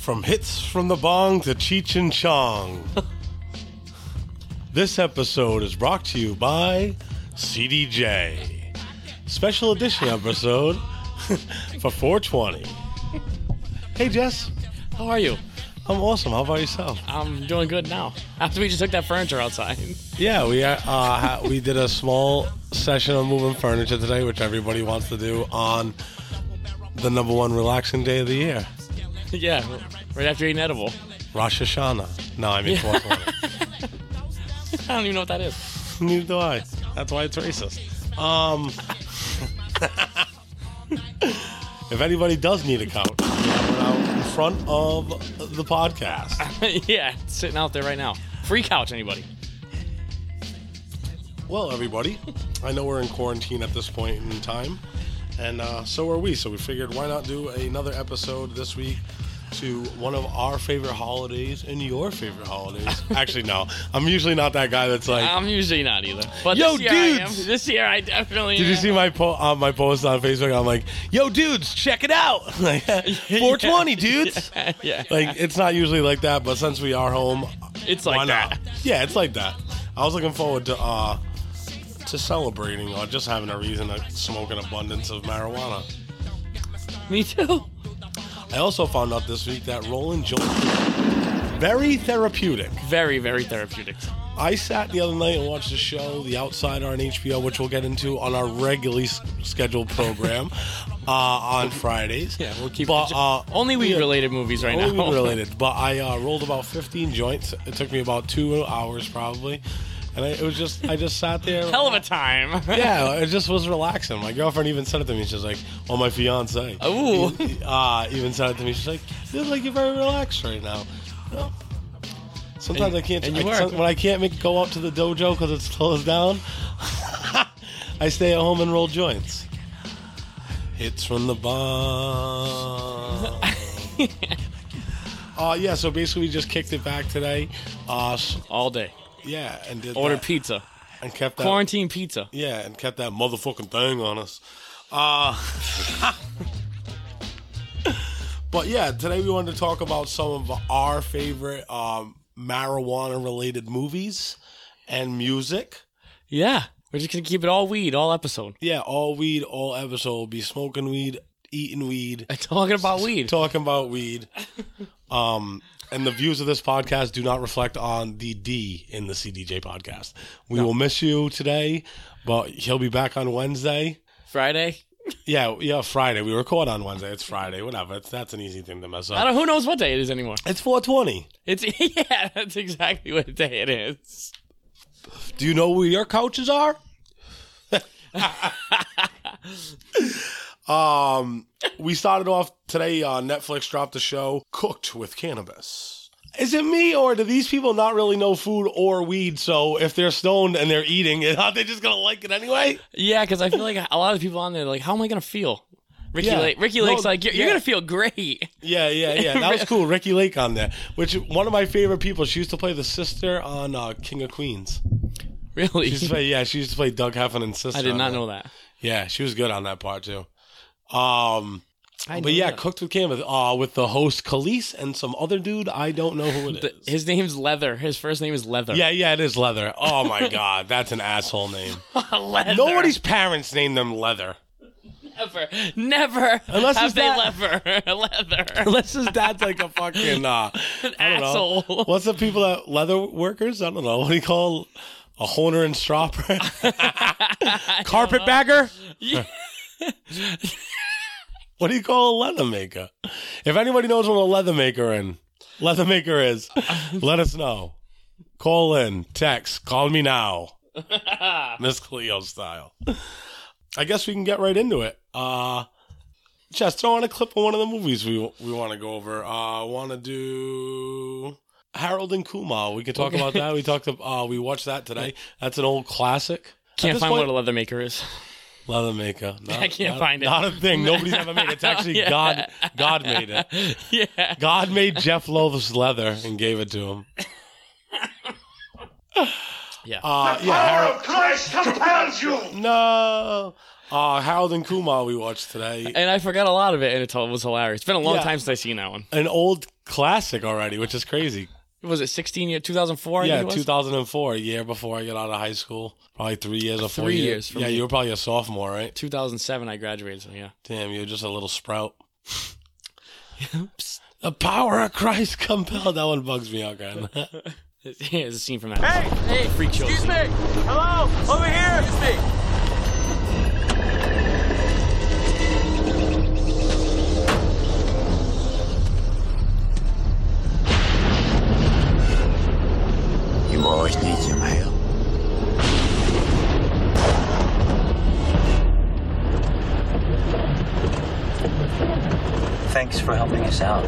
From hits from the bong to Cheech and Chong. This episode is brought to you by CDJ. Special edition episode for 420. Hey, Jess. How are you? I'm awesome. How about yourself? I'm doing good now. After we just took that furniture outside. Yeah, we did a small session on moving furniture today, which everybody wants to do on the number one relaxing day of the year. Yeah, right after eating edible. Rosh Hashanah. No, I mean 420. I don't even know what that is. Neither do I. That's why it's racist. If anybody does need a couch, we have one out in front of the podcast. Yeah, it's sitting out there right now. Free couch, anybody? Well, everybody, I know we're in quarantine at this point in time, and so are we. So we figured, why not do another episode this week to one of our favorite holidays and your favorite holidays. Actually, no. I'm usually not that guy that's like... I'm usually not either. But yo, this year dudes! I am. This year I definitely Did you see my my post on Facebook? I'm like, yo, dudes, check it out. Like, 420, dudes. Yeah. Like, it's not usually like that, but since we are home... It's like why that. not? Yeah, it's like that. I was looking forward to celebrating or just having a reason to smoke an abundance of marijuana. Me too. I also found out this week that rolling joints is very therapeutic. Very, very therapeutic. I sat the other night and watched the show The Outsider on HBO, which we'll get into on our regularly scheduled program on Fridays. Yeah, we'll keep but, only weed-related movies right now. Only weed-related. But I rolled about 15 joints. It took me about 2 hours probably. And I just sat there. Hell of a time. Yeah, it just was relaxing. My girlfriend even said it to me. She's like, "Oh, my fiance." Ooh. Even said it to me. She's like, "Feels like you're very relaxed right now." Well, sometimes I can't. When I can't go out to the dojo because it's closed down, I stay at home and roll joints. Hits from the bomb. Yeah. So basically, we just kicked it back today. All day. Yeah, and ordered pizza and kept that quarantine pizza. Yeah, and kept that motherfucking thing on us. But yeah, today we wanted to talk about some of our favorite marijuana-related movies and music. Yeah, we're just gonna keep it all weed, all episode. Yeah, all weed, all episode. We'll be smoking weed, eating weed, talking about weed, talking about weed. And the views of this podcast do not reflect on the D in the CDJ podcast. We will miss you today, but he'll be back on Wednesday. Friday? Yeah, Friday. We record on Wednesday. It's Friday. Whatever. That's an easy thing to mess up. Who knows what day it is anymore? It's 420. Yeah, that's exactly what day it is. Do you know where your couches are? We started off today. Netflix dropped the show Cooked with Cannabis. Is it me, or do these people not really know food or weed? So if they're stoned and they're eating, aren't they just gonna like it anyway? Yeah, because I feel like a lot of people on there are like, how am I gonna feel? Ricky Lake's like, you're gonna feel great. Yeah. That was cool. Ricky Lake on there, which one of my favorite people. She used to play the sister on King of Queens. Really? She used to play Doug Heffernan's sister. I did not know that. Yeah, she was good on that part too. But yeah, Cooked with Cannabis with the host Khalees and some other dude. I don't know who it is. His name's Leather. His first name is Leather. Yeah, it is Leather. Oh my God, that's an asshole name. Leather. Nobody's parents named them Leather. Never. Unless have they leather. Unless his dad's like a fucking an asshole. Know. What's the people that leather workers? I don't know. What do you call a Horner and Stropper? Carpetbagger? Yeah. What do you call a leather maker? If anybody knows what a leather maker is, let us know. Call in, text, call me now. Miss Cleo style. I guess we can get right into it. Just throw on a clip of one of the movies we want to go over. I want to do Harold and Kumar. We can talk about that. We watched that today. That's an old classic. Can't find what a leather maker is. Leather maker. I can't find it. Not a thing. Nobody's ever made it. It's actually God made it. Yeah. God made Jeff Lowe's leather and gave it to him. Yeah. Harold of Christ compels you. No. Harold and Kumar we watched today. And I forgot a lot of it, and it was hilarious. It's been a long time since I've seen that one. An old classic already, which is crazy. Was it 2004? Yeah, 2004, a year before I got out of high school. Probably 3 years or 4 years. For yeah, me. you were probably a sophomore, right? 2007, I graduated, so yeah. Damn, you were just a little sprout. The power of Christ compelled. That one bugs me out, man. Here's a scene from that. Hey, freak show. Excuse me. Hello, over here. Excuse me. You always need some help. Thanks for helping us out.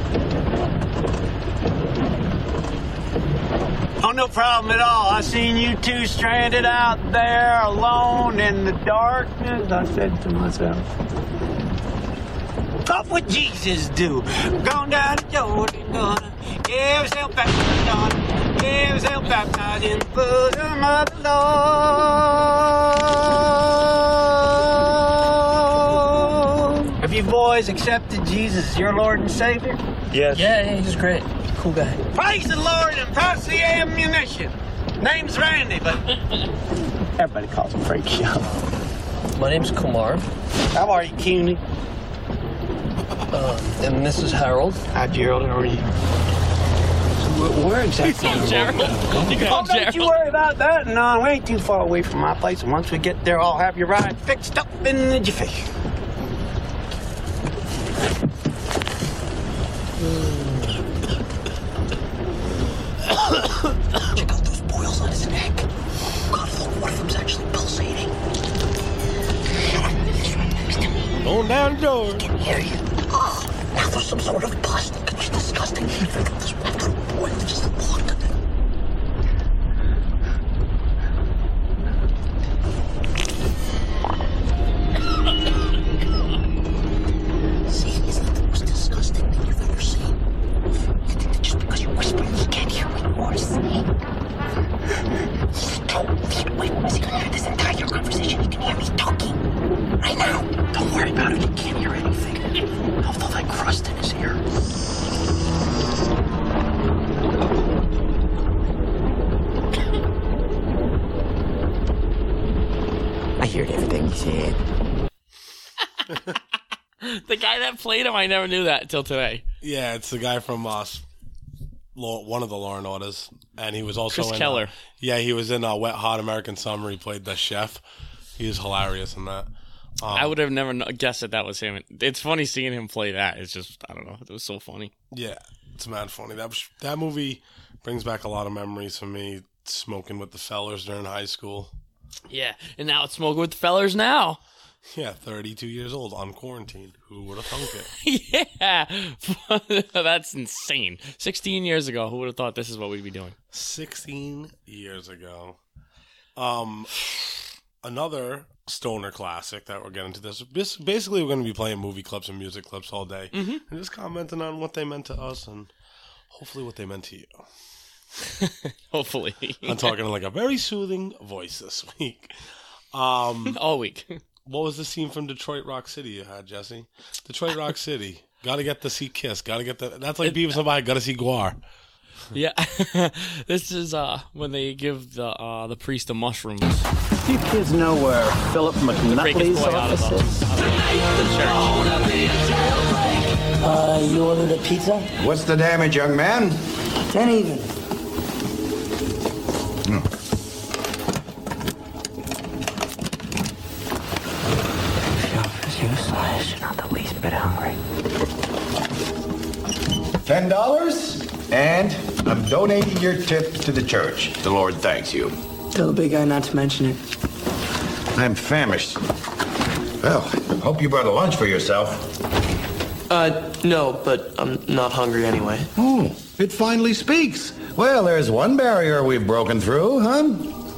Oh, no problem at all. I seen you two stranded out there alone in the darkness. I said to myself, what would Jesus do? Going down to Jordan, gonna give himself baptized, give himself baptized in the bosom of the Lord. Have you boys accepted Jesus as your Lord and Savior? Yes. Yeah, he's great. Cool guy. Praise the Lord and pass the ammunition. Name's Randy, but everybody calls him Freak Show. My name's Kumar. How are you, Cuny? And this is Harold. Hi, Gerald. How are you? Where exactly? Gerald. You can Oh, call don't Gerald. you worry about that. No, we ain't too far away from my place. And once we get there, I'll have your ride fixed up in the jiffy. Check out those boils on his neck. God, look, one of them's actually pulsating. He's right next to me. Going down the door. I can hear you. Oh, now there's some sort of pus. It's disgusting. Think of this one little boy that just walked in it. See, isn't that the most disgusting thing you've ever seen? You think that just because you're whispering, you can't hear what you're saying? He's 2 feet away from us. He can hear this entire conversation. He can hear me talking. Right now. Don't worry about it. He can't hear anything. I'll feel that crust in his ear. I heard everything he said. The guy that played him, I never knew that until today. Yeah, it's the guy from one of the Law and Orders, and he was also Chris in Keller. he was in Wet Hot American Summer. He played the chef. He was hilarious in that. I would have never guessed that was him. It's funny seeing him play that. It's just, I don't know. It was so funny. Yeah, it's mad funny. That movie brings back a lot of memories for me. Smoking with the fellers during high school. Yeah, and now it's Smoking with the Fellers now. Yeah, 32 years old on quarantine. Who would have thunk it? Yeah, that's insane. 16 years ago, who would have thought this is what we'd be doing? 16 years ago. Another stoner classic that we're getting to this. Basically, we're going to be playing movie clips and music clips all day. And just commenting on what they meant to us and hopefully what they meant to you. Hopefully. I'm talking in like a very soothing voice this week. All week. What was the scene from Detroit Rock City you had, Jesse? Detroit Rock City. Got to get to see Kiss. Got to get the. That's like Beavis and Butthead. Got to see Guar. Yeah. This is when they give the priest the mushrooms. Do you kids know where Philip McNutley's boy out of office is? the You ordered a pizza? What's the damage, young man? 10 even. Useless. You're not the least bit hungry. $10, and I'm donating your tip to the church. The Lord thanks you. Tell the big guy not to mention it. I'm famished. Well, hope you brought a lunch for yourself. No, but I'm not hungry anyway. Oh, it finally speaks. Well, there's one barrier we've broken through, huh?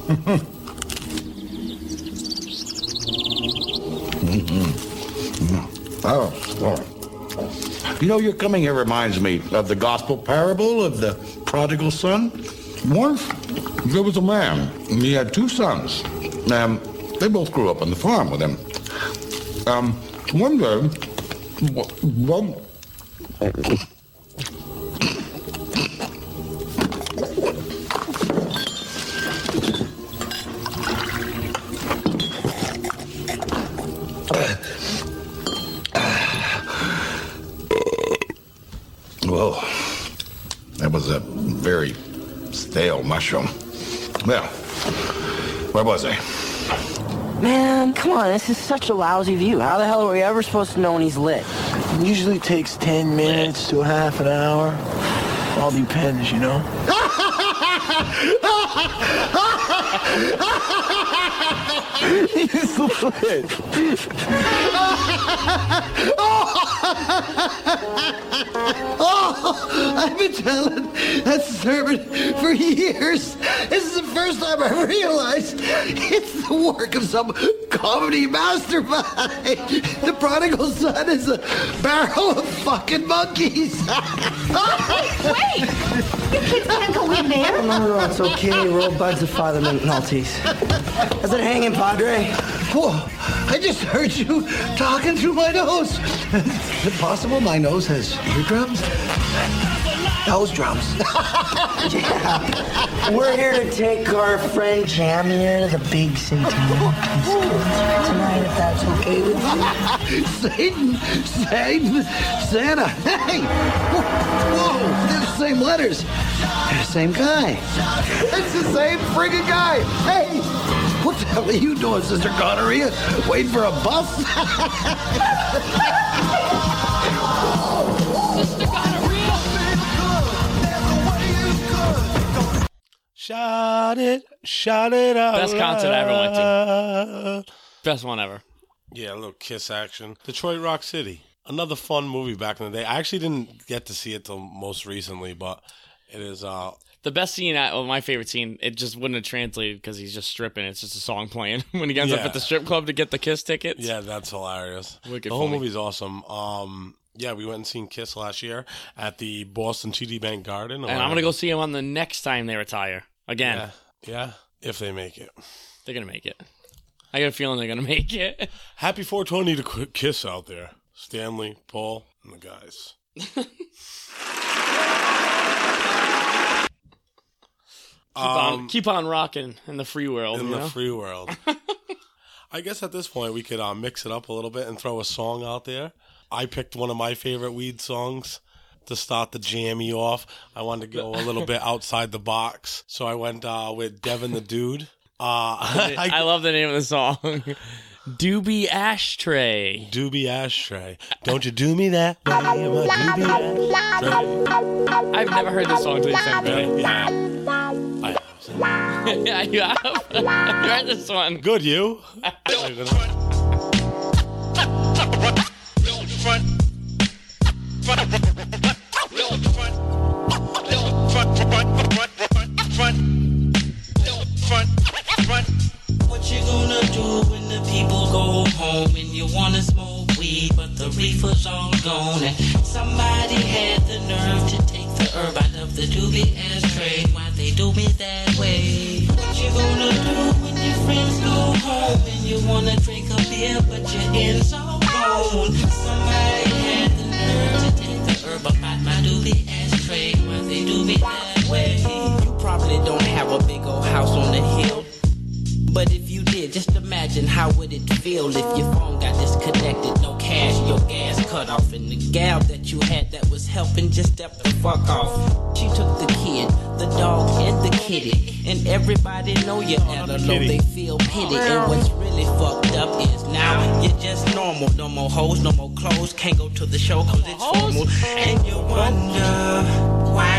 Oh. You know, your coming here reminds me of the gospel parable of the prodigal son. Once, there was a man, and he had 2 sons. They both grew up on the farm with him. One day, Whoa. That was a very stale mushroom. Well, where was I? Man, come on, this is such a lousy view. How the hell are we ever supposed to know when he's lit? It usually takes 10 minutes to half an hour. All depends, you know? He's lit. Oh, I've been telling that servant for years. This is the first time I realized it's the work of some comedy mastermind. The prodigal son is a barrel of fucking monkeys. Wait! You kids can't go in there. No, it's okay. We're all buds of Father Maltese. How's it hanging, Padre? Whoa, I just heard you talking through my nose. Is it possible my nose has eardrums? Nose drums. Yeah. We're here to take our friend Jammy to the big Satan tonight, if that's okay with you. Satan, Santa. Hey, whoa, they're the same letters. They're the same guy. It's the same friggin' guy. Hey, what the hell are you doing, Sister Gonorrhea? Waiting for a bus? Sister Gonorrhea. Shout it out. Best concert I ever went to. Best one ever. Yeah, a little Kiss action. Detroit Rock City. Another fun movie back in the day. I actually didn't get to see it till most recently, but it is... The best scene, my favorite scene, it just wouldn't have translated because he's just stripping. It's just a song playing when he ends up at the strip club to get the Kiss tickets. Yeah, that's hilarious. Wicked the whole funny. movie's awesome. Yeah, we went and seen Kiss last year at the Boston TD Bank Garden. And I'm going to go see him on the next time they retire. Again. Yeah, if they make it. They're going to make it. I got a feeling they're going to make it. Happy 420 to Kiss out there. Stanley, Paul, and the guys. Keep on rocking in the free world. In the free world. I guess at this point we could mix it up a little bit and throw a song out there. I picked one of my favorite weed songs to start the jammy off. I wanted to go a little bit outside the box, so I went with Devin the Dude. I love the name of the song. Doobie Ashtray. Doobie Ashtray. Don't you do me that way, my Doobie Ashtray. I've never heard this song until you sang it. Yeah. Yeah, you have. You heard this one. Good, you. What you gonna do when the people go home and you wanna smoke weed, but the reefer's all gone and somebody had the nerve to take the herb out of the doobie ashtray? Why they do me that way? What you gonna do when your friends go home and you wanna drink a beer, but your ends all gone? Somebody had the nerve to take the herb out my doobie ashtray. Why they do me that way? You probably don't have a big old house on the hill, but if you did, just imagine how would it feel if your phone got disconnected, no cash, your gas cut off, and the gal that you had that was helping just stepped the fuck off. She took the kid, the dog, and the kitty, and everybody know you at a low, they feel pity. And what's really fucked up is now you're just normal. No more hoes, no more clothes, can't go to the show cause it's formal. And you wonder why?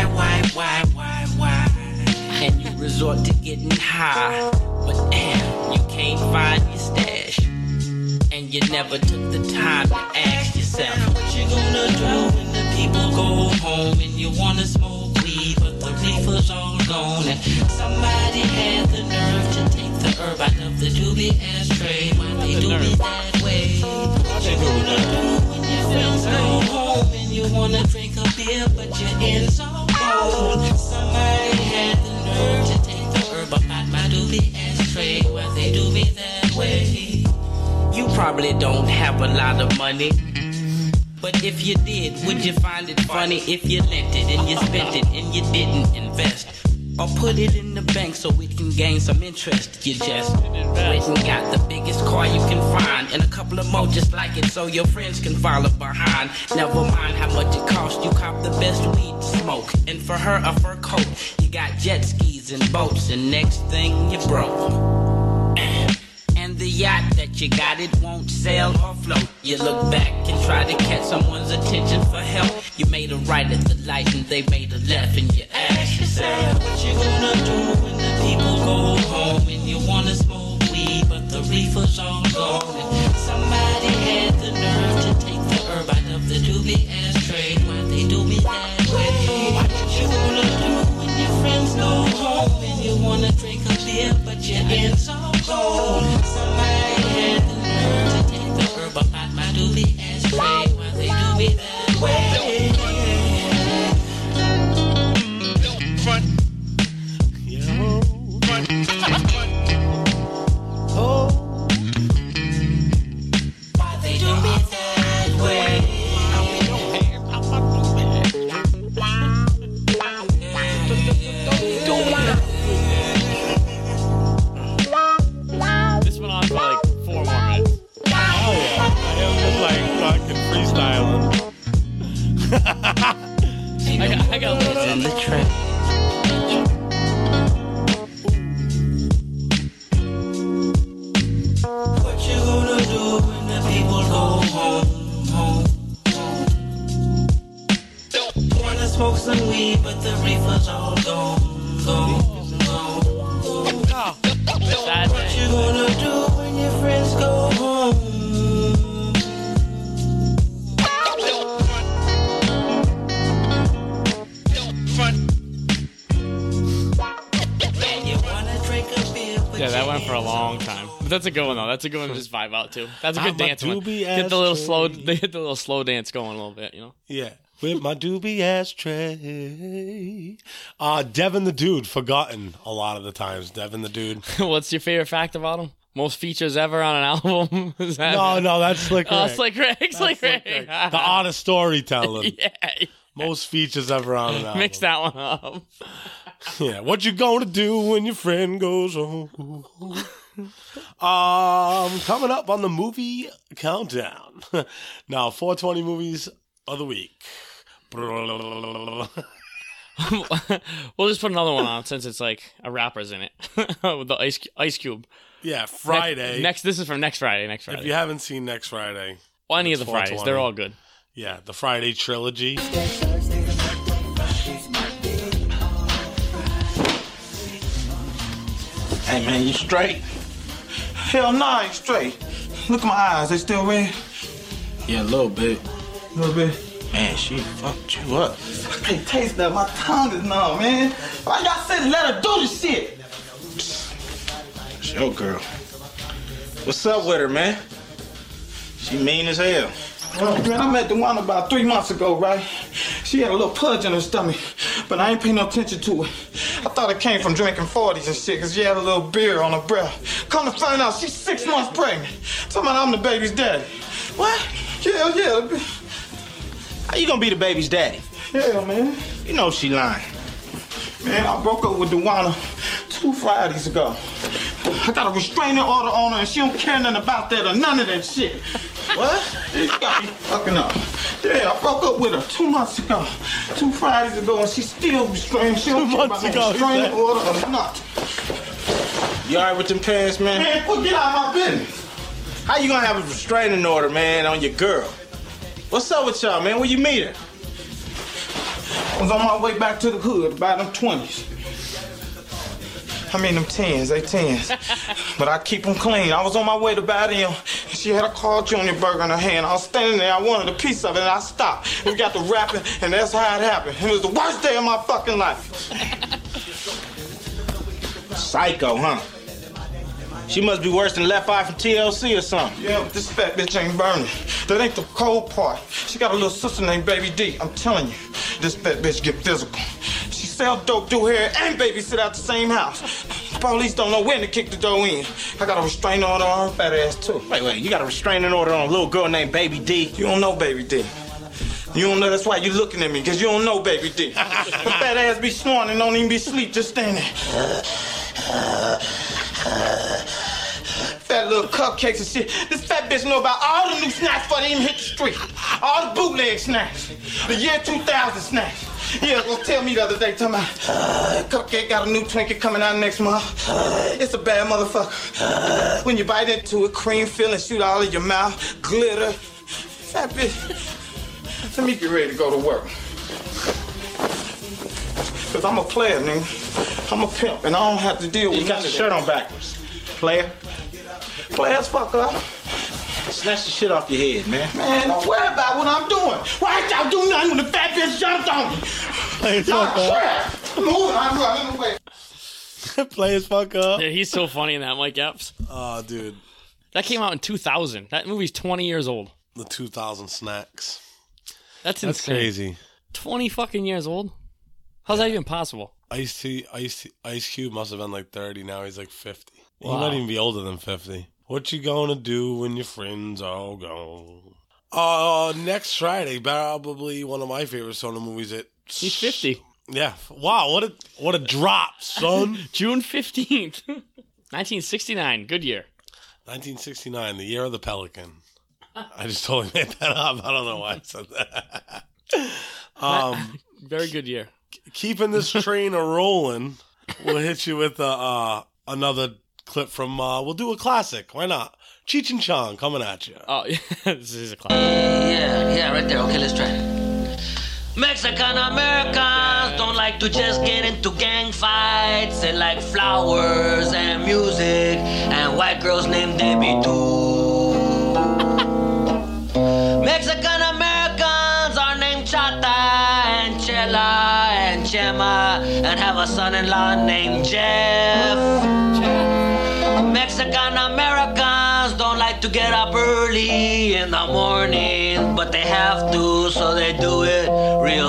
And you resort to getting high, but damn, you can't find your stash. And you never took the time to ask yourself, what you gonna do when the people go home and you wanna smoke weed, but the reefer's all gone and somebody had the nerve to take the herb out of the doobie ashtray? Why they do me that way? What you gonna do when your friends go home and you wanna drink a beer, but your ends all gone? Somebody had the nerve to take the herb out my doobie ashtray. Why they do me that way? You probably don't have a lot of money, but if you did, would you find it funny if you lent it and you spent it and you didn't invest? Or put it in the bank so it can gain some interest? You just went and got the biggest car you can find and a couple of more just like it so your friends can follow behind. Never mind how much it cost, you cop the best weed to smoke. And for her, a fur coat. You got jet skis and boats, and next thing you broke. And the yacht that you got, it won't sail or float. You look back and try to catch someone's attention for help. You made a right at the light and they made a left, and you ask yourself, what you gonna do when the people go home and you wanna smoke weed, but the reefer's all gone? And somebody had the nerve to take the herb out of the doobie ashtray. Why they do me that way? What you gonna do when your friends go home and you wanna drink a beer, but your ends all cold? Somebody had the nerve to take the herb up out my doobie ashtray. Why they do me that way? Why they do me that way? This went on for like 4 more minutes. Oh yeah, I am just like fucking freestyling. I got a little On the track. What you gonna do when the people go home? Wanna smoke some weed, but the reefer's all gone. sad What you gonna do when your friends go home? And you wanna drink a beer, but Yeah, that you went for a ain't long time. But that's a good one though. That's a good one to just vibe out to. That's a good I'm a dance one. doobie Get the little ashtray. slow. They get the little slow dance going a little bit. You know. Yeah. With my doobie ashtray. Devin the Dude, forgotten a lot of the times. Devin the Dude. What's your favorite fact about him? Most features ever on an album. Is that No, that's Slick Rick. Oh, Slick Rick. Slick Rick. The art of storytelling. Yeah. Most features ever on an album. Mix that one up. Yeah. What you gonna do when your friend goes home? Coming up on the movie countdown. Now, 420 movies of the week. We'll just put another one on since it's like a rapper's in it with the Ice Cube. Yeah, Friday. This is from next Friday. Next Friday. If you haven't seen next Friday, Well, any of the it's Fridays, 420. they're all good. Yeah, the Friday trilogy. Hey, man, you straight? Hell no, I ain't straight. Look at my eyes, they still red? Yeah, a little bit. A little bit? Man, she fucked you up. I can't taste that. My tongue is numb, man. Why y'all said let her do this shit? It's your girl. What's up with her, man? She mean as hell. Man, I met the one about 3 months ago, right? She had a little pudge in her stomach, but I ain't paying no attention to it. I thought it came from drinking 40s and shit, because she had a little beer on her breath. Come to find out, she's 6 months pregnant. Talking about I'm the baby's daddy. What? Yeah. How you gonna be the baby's daddy? Yeah, man. You know she lying. Man, I broke up with Dewana 2 Fridays ago. I got a restraining order on her and she don't care nothing about that or none of that shit. What? You got me fucking up. Yeah, I broke up with her 2 months ago. 2 Fridays ago and she's still restrained. She don't care about no restraining order or nothing. You alright with them pants, man? Man, get out of my business. How you gonna have a restraining order, man, on your girl? What's up with y'all, man? Where you meet her? I was on my way back to the hood to buy them 20s. I mean them 10s, they 10s. But I keep them clean. I was on my way to buy them. She had a Carl Jr. burger in her hand. I was standing there. I wanted a piece of it, and I stopped. We got to rapping, and that's how it happened. It was the worst day of my fucking life. Psycho, huh? She must be worse than Left Eye from TLC or something. Yeah, but this fat bitch ain't burning. That ain't the cold part. She got a little sister named Baby D. I'm telling you, this fat bitch get physical. She sell dope, do hair, and babysit out the same house. The police don't know when to kick the door in. I got a restraining order on her fat ass, too. Wait, you got a restraining order on a little girl named Baby D? You don't know Baby D. You don't know, that's why you looking at me, because you don't know Baby D. Her fat ass be snoring and don't even be asleep, just standing there. Fat little cupcakes and shit. This fat bitch know about all the new snacks before they even hit the street. All the bootleg snacks. The year 2000 snacks. He was gonna tell me the other day, talking about, Cupcake got a new Twinkie coming out next month. It's a bad motherfucker. When you bite into it, cream filling shoot all of your mouth, glitter. Fat bitch. Let me get ready to go to work. Cause I'm a player, nigga. I'm a pimp, and I don't have to deal with You got your shirt on backwards. Player. Players fuck up. Snatch the shit off your head, man. Man, don't worry about what I'm doing. Why ain't y'all do nothing when the fat bitch jumped on me? Y'all trash. Move, I'm running away. Play his fuck up. Yeah, he's so funny in that, Mike Epps. Oh, dude. That came out in 2000. That movie's 20 years old. The 2000 snacks. That's insane. Crazy. 20 fucking years old? How's that even possible? Ice Cube must have been like 30. Now he's like 50. Wow. He might even be older than 50. What you gonna do when your friends all gone? Next Friday, probably one of my favorite Sona movies. He's 50. Yeah. Wow, what a drop, son. June 15th. 1969. Good year. 1969, the year of the Pelican. I just totally made that up. I don't know why I said that. Very good year. Keeping this train a-rolling, we'll hit you with another clip from, we'll do a classic. Why not? Cheech and Chong coming at you. Oh, yeah. This is a classic. Yeah, right there. Okay, let's try it. Mexican Americans don't like to just get into gang fights. They like flowers and music and white girls named Debbie too. Mexican Americans are named Chata and Chela and Chema and have a son-in-law named Jeff. Mexican Americans don't like to get up early in the morning, but they have to, so they do it real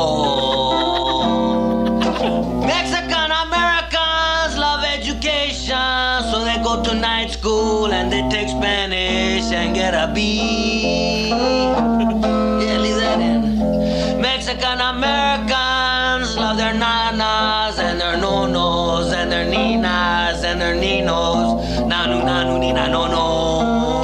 slow. Mexican Americans love education, so they go to night school and they take Spanish and get a B. Yeah, leave that in. Mexican Americans love their nanas and their nonos and their ninas and their ninos. Nanu, nanu, nina, no, no.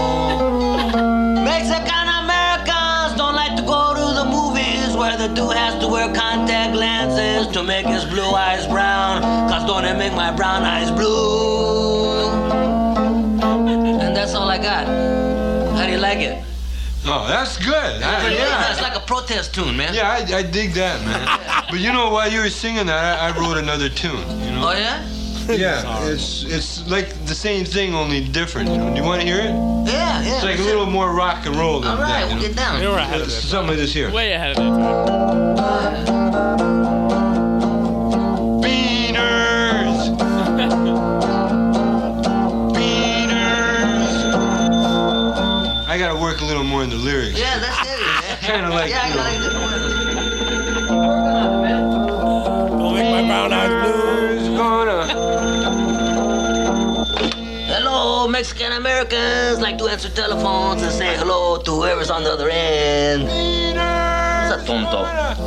Mexican Americans don't like to go to the movies where the dude has to wear contact lenses to make his blue eyes brown. Cause don't it make my brown eyes blue? And that's all I got. How do you like it? Oh, that's good. Yeah, it's like a protest tune, man. Yeah, I dig that, man. But you know, while you were singing that, I wrote another tune. You know? Oh, yeah? Yeah, it's like the same thing, only different. You know? Do you want to hear it? Yeah. It's like a little more rock and roll than all right, that. we'll get down. You're ahead of it. Something like this here. Way ahead of it. Beaners! Beaners! I gotta work a little more in the lyrics. Yeah, that's it, man. Kind of like, yeah, I you know. like it. Don't make my brown eyes blue. Hello, Mexican Americans like to answer telephones and say hello to whoever's on the other end. What's that tonto?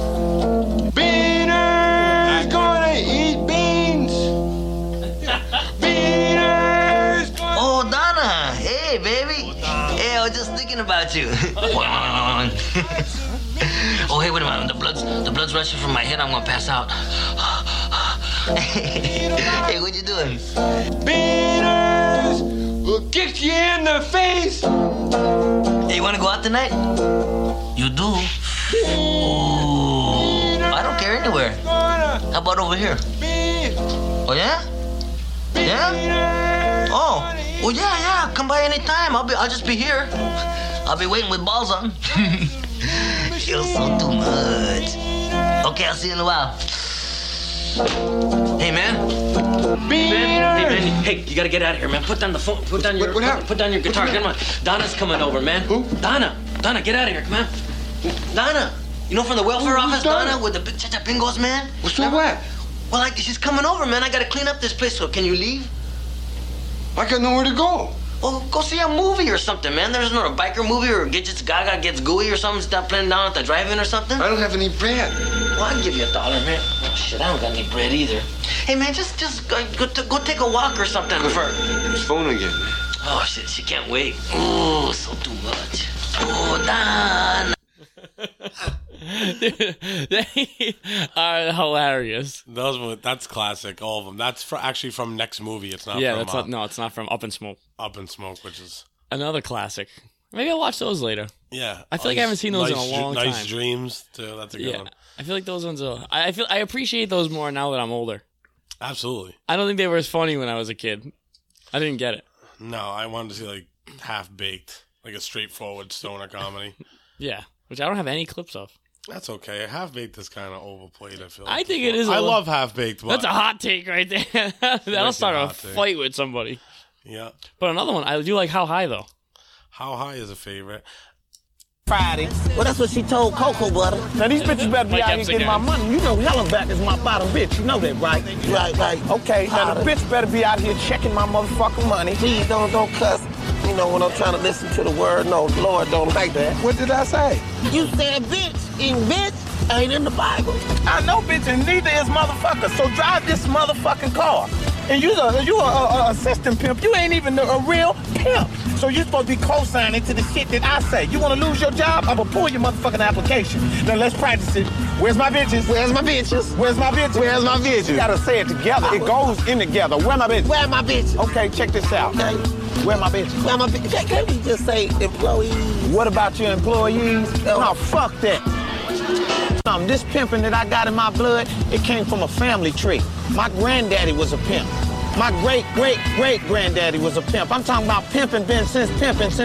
Beaners gonna eat beans. Beaners. Oh, Donna. Hey, baby. Hey, I was just thinking about you. Oh, hey, wait a minute. The blood's rushing from my head. I'm gonna pass out. Hey, what you doing? Beaners will kick you in the face. Hey, you wanna go out tonight? You do? Oh, I don't care anywhere. How about over here? Oh, yeah? Yeah? Oh, well, yeah. Come by anytime. I'll just be here. I'll be waiting with balls on. Feels so too much. Okay, I'll see you in a while. Hey, man. Hey, you gotta get out of here, man. Put down the phone. Put down your guitar. Come on. Donna's coming over, man. Who? Donna, get out of here. Come on. Donna. You know, from the welfare office, Donna, with the big cha-cha bingos, man? So what? Well, she's coming over, man. I gotta clean up this place, so can you leave? I got nowhere to go. Well, go see a movie or something, man. There's no a biker movie or Gadgets Gaga Gets Gooey or something. Stop playing down at the drive-in or something. I don't have any bread. Well, I'll give you $1, man. Oh, shit, I don't got any bread either. Hey, man, just go take a walk or something. His phone again. Oh, shit, she can't wait. Oh, so too much. Oh, Don. They are hilarious. That's classic. All of them. That's actually from Next Movie. It's not. Yeah, from, that's not. No, it's not from Up in Smoke. Up in Smoke, which is another classic. Maybe I'll watch those later. Yeah, I feel like I haven't seen those in a long time. Nice Dreams too. That's a good one. I feel like those ones are. I appreciate those more now that I'm older. Absolutely. I don't think they were as funny when I was a kid. I didn't get it. No, I wanted to see like Half Baked, like a straightforward stoner comedy. Yeah, which I don't have any clips of. That's okay. Half Baked is kind of overplayed. I feel. I think it is. I love Half Baked. That's a hot take right there. That'll start a fight with somebody. Yeah. But another one, I do like How High though. How High is a favorite. Friday. Well, that's what she told Cocoa Butter. Now, these bitches better be out here getting my money. You know Yellowback is my bottom bitch. You know that, right? Right. Okay, now the bitch better be out here checking my motherfucking money. Please don't cuss. You know, when I'm trying to listen to the word, no, Lord don't like that. What did I say? You said bitch, and bitch ain't in the Bible. I know bitch, and neither is motherfucker. So drive this motherfucking car. And you a assistant pimp. You ain't even a real pimp. So you supposed to be co-signing to the shit that I say. You want to lose your job? I'm gonna pull your motherfucking application. Now let's practice it. Where's my bitches? Where's my bitches? Where's my bitches? Where's my bitches? You gotta say it together. It goes in together. Where my bitches? Where my bitches? Okay, check this out. Okay. Where my bitches? Where my bitches? Can't we just say employees? What about your employees? No, fuck that. This pimping that I got in my blood, it came from a family tree. My granddaddy was a pimp. My great-great-great-granddaddy was a pimp. I'm talking about pimping since pimping. It's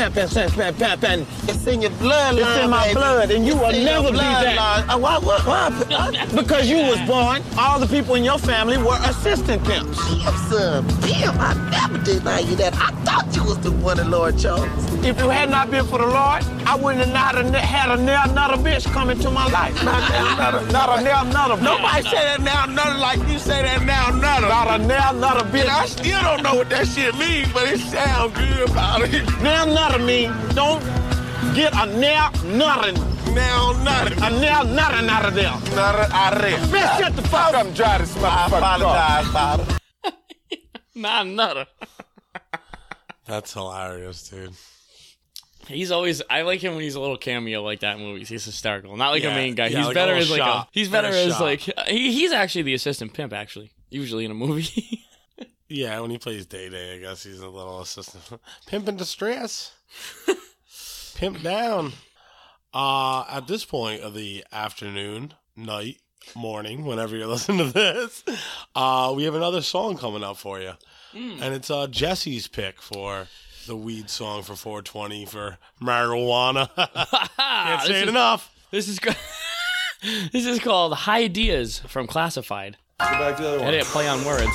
in your bloodline. It's in my blood, and you will never be that. Why? Because you was born, all the people in your family were assistant pimps. Pimp, I never deny you that. I thought you was the one the Lord chose. If it had not been for the Lord, I wouldn't have had a now another bitch come into my life. Not a now another bitch. Nobody say that now another like you say that now another. Not a now another bitch. And I still don't know what that shit means, but it sounds good about it. Now another mean, don't get a now nothing. Now nothing. A now nothing out of there. Nothing out of there. Bitch, shut the fuck up and dry this motherfucker. I apologize, Father. Nah, nothing. That's hilarious, dude. He's always. I like him when he's a little cameo like that in movies. He's hysterical. Not like a main guy. Yeah, He's like better a as little like shot. he's better as like he's actually the assistant pimp actually. Usually in a movie. Yeah, when he plays Day Day, I guess he's a little assistant. Pimp in distress. Pimp down. At this point of the afternoon, night, morning, whenever you're listening to this, we have another song coming up for you. And it's Jesse's pick for the weed song for 420 for marijuana. Can't say it enough. This is called Ideas from Classified. Go back to the other one. I didn't play on words.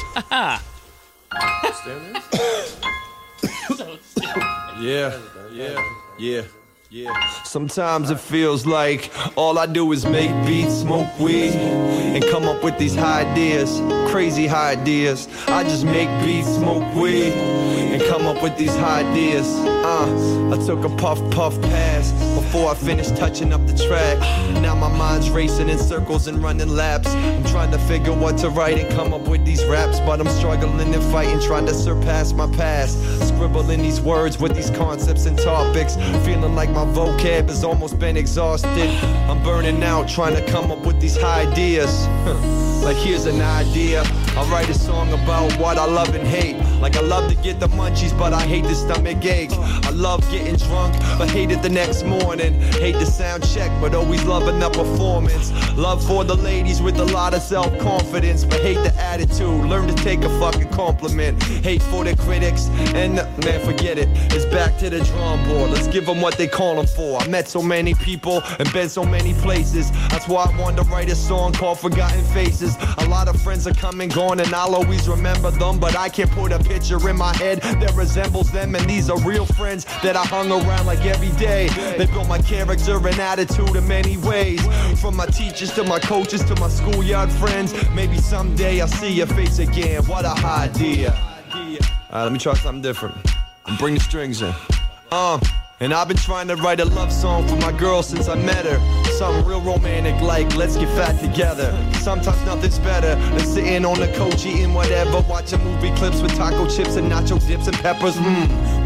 Yeah. Sometimes it feels like all I do is make beats, smoke weed, and come up with these ideas, crazy ideas. I just make beats, smoke weed, and come up with these ideas. I took a puff pass before I finished touching up the track. Now my mind's racing in circles and running laps. I'm trying to figure what to write and come up with these raps, but I'm struggling and fighting, trying to surpass my past. Scribbling these words with these concepts and topics, feeling like my vocab has almost been exhausted. I'm burning out trying to come up with these ideas. Like here's an idea, I'll write a song about what I love and hate. Like I love to get the munchies, but I hate the stomach ache. I love getting drunk, but hate it the next morning. Hate the sound check, but always loving the performance. Love for the ladies with a lot of self-confidence, but hate the attitude. Learn to take a fucking compliment. Hate for the critics, and man, forget it. It's back to the drum board. Let's give them what they calling for. I met so many people and been so many places. That's why I wanted to write a song called Forgotten Faces. A lot of friends are come and gone, and I'll always remember them, but I can't put a picture in my head that resembles them. And these are real friends that I hung around like every day. They built my character and attitude in many ways. From my teachers to my coaches to my schoolyard friends. Maybe someday I'll see your face again. What a idea. Let me try something different and bring the strings in. And I've been trying to write a love song for my girl since I met her. Something real romantic like let's get fat together. Sometimes nothing's better than sitting on the couch eating whatever, watching movie clips with taco chips and nacho dips and peppers.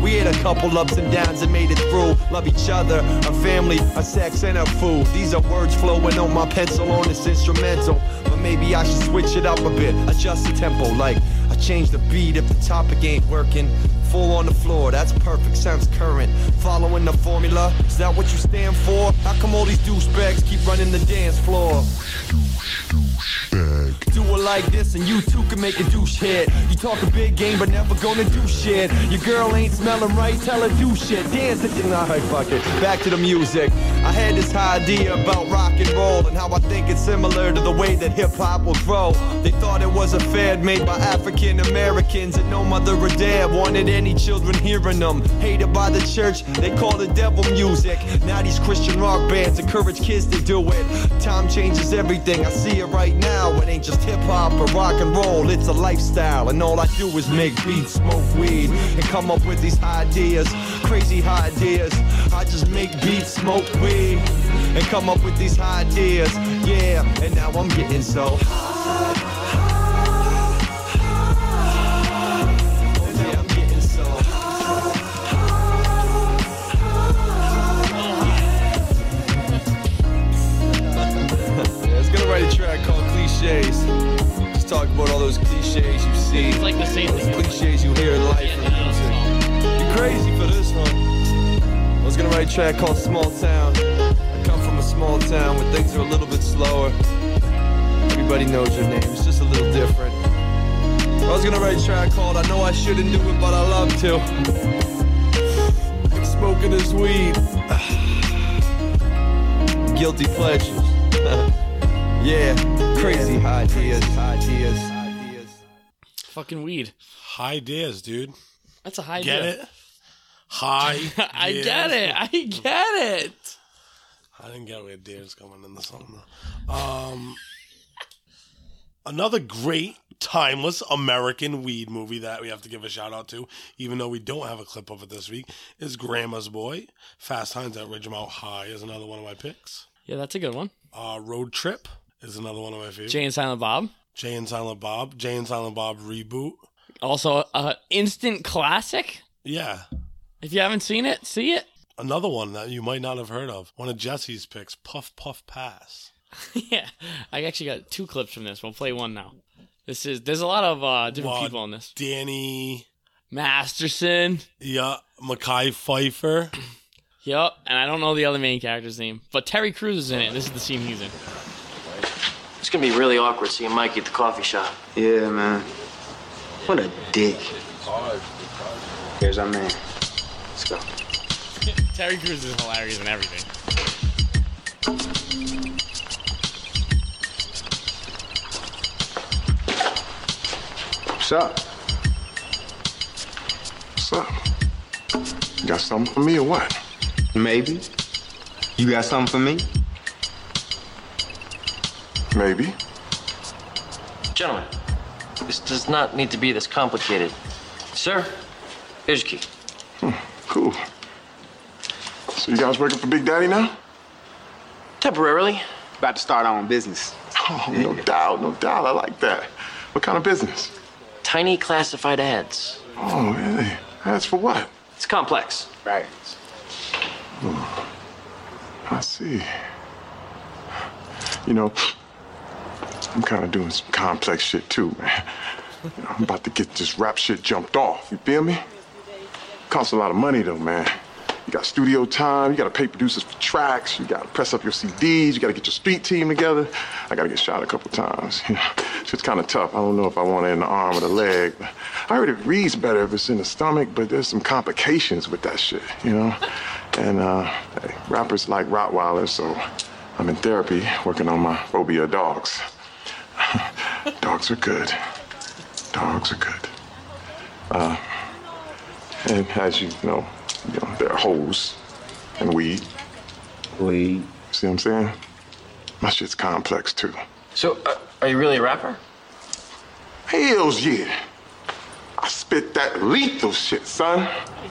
We had a couple ups and downs and made it through. Love each other, our family, our sex, and our food. These are words flowing on my pencil on this instrumental. But maybe I should switch it up a bit, adjust the tempo. Like, I change the beat if the topic ain't working. Full on the floor, that's perfect, sounds current. Following the formula, is that what you stand for? How come all these douchebags keep running the dance floor? Do it like this and you too can make a douche hit. You talk a big game but never gonna do shit. Your girl ain't smelling right, tell her do shit. Dance it, alright, fuck it. Back to the music. I had this idea about rock and roll and how I think it's similar to the way that hip hop will grow. They thought it was a fad made by African Americans and no mother or dad wanted any children hearing them. Hated by the church, they call it devil music. Now these Christian rock bands encourage kids to do it. Time changes everything, I see it right now. It ain't just hip hop or rock and roll, it's a lifestyle. And all I do is make beats, smoke weed, and come up with these ideas, crazy ideas. I just make beats, smoke weed, and come up with these ideas. Yeah, and now I'm getting so high. Yeah, I'm getting so yeah, I was gonna write a track called Cliches. Just talk about all those cliches you see. It's like the same thing. Cliches you hear in life and music. You're crazy for this one. I was gonna write a track called Small Town. I come from a small town where things are a little bit slower. Everybody knows your name, it's just a little different. I was gonna write a track called I Know I Shouldn't Do It But I Love To. Smoking this weed. Guilty pleasures. Yeah, crazy ideas. Fucking weed. High dares, dude. That's a high Get deal. it? High I dares. get it. I get it. I didn't get where dares coming into something. Another great, timeless American weed movie that we have to give a shout out to, even though we don't have a clip of it this week, is Grandma's Boy. Fast Times at Ridgemont High is another one of my picks. Yeah, that's a good one. Road Trip is another one of my favorites. Jay and Silent Bob. Jay and Silent Bob reboot. Also, instant classic. Yeah. If you haven't seen it, see it. Another one that you might not have heard of. One of Jesse's picks, Puff Puff Pass. Yeah, I actually got 2 clips from this. We'll play one now. There's a lot of different people in this. Danny Masterson. Yeah, Mekhi Phifer. Yep, and I don't know the other main character's name, but Terry Crews is in it. This is the scene he's in. It's gonna be really awkward seeing Mikey at the coffee shop. Yeah, man. What a dick. Here's our man. Let's go. Terry Crews is hilarious and everything. What's up? What's up? You got something for me or what? Maybe. You got something for me? Maybe. Gentlemen, this does not need to be this complicated. Sir, here's your key. Cool. So you guys working for Big Daddy now? Temporarily. About to start our own business. Oh, no doubt, no doubt. I like that. What kind of business? Tiny classified ads. Oh, really? Ads for what? It's complex. Right. Oh, I see. You know, I'm kind of doing some complex shit too, man. You know, I'm about to get this rap shit jumped off. You feel me? Costs a lot of money though, man. You got studio time, you gotta pay producers for tracks, you gotta press up your CDs, you gotta get your street team together. I gotta get shot a couple times. You know, shit's kind of tough. I don't know if I want it in the arm or the leg. But I heard it reads better if it's in the stomach, but there's some complications with that shit, you know? And hey, rappers like Rottweilers, so I'm in therapy working on my phobia of dogs. Dogs are good. Dogs are good. And as you know, there are hoes and weed. Weed. See what I'm saying? My shit's complex too. So, are you really a rapper? Hells yeah. I spit that lethal shit, son.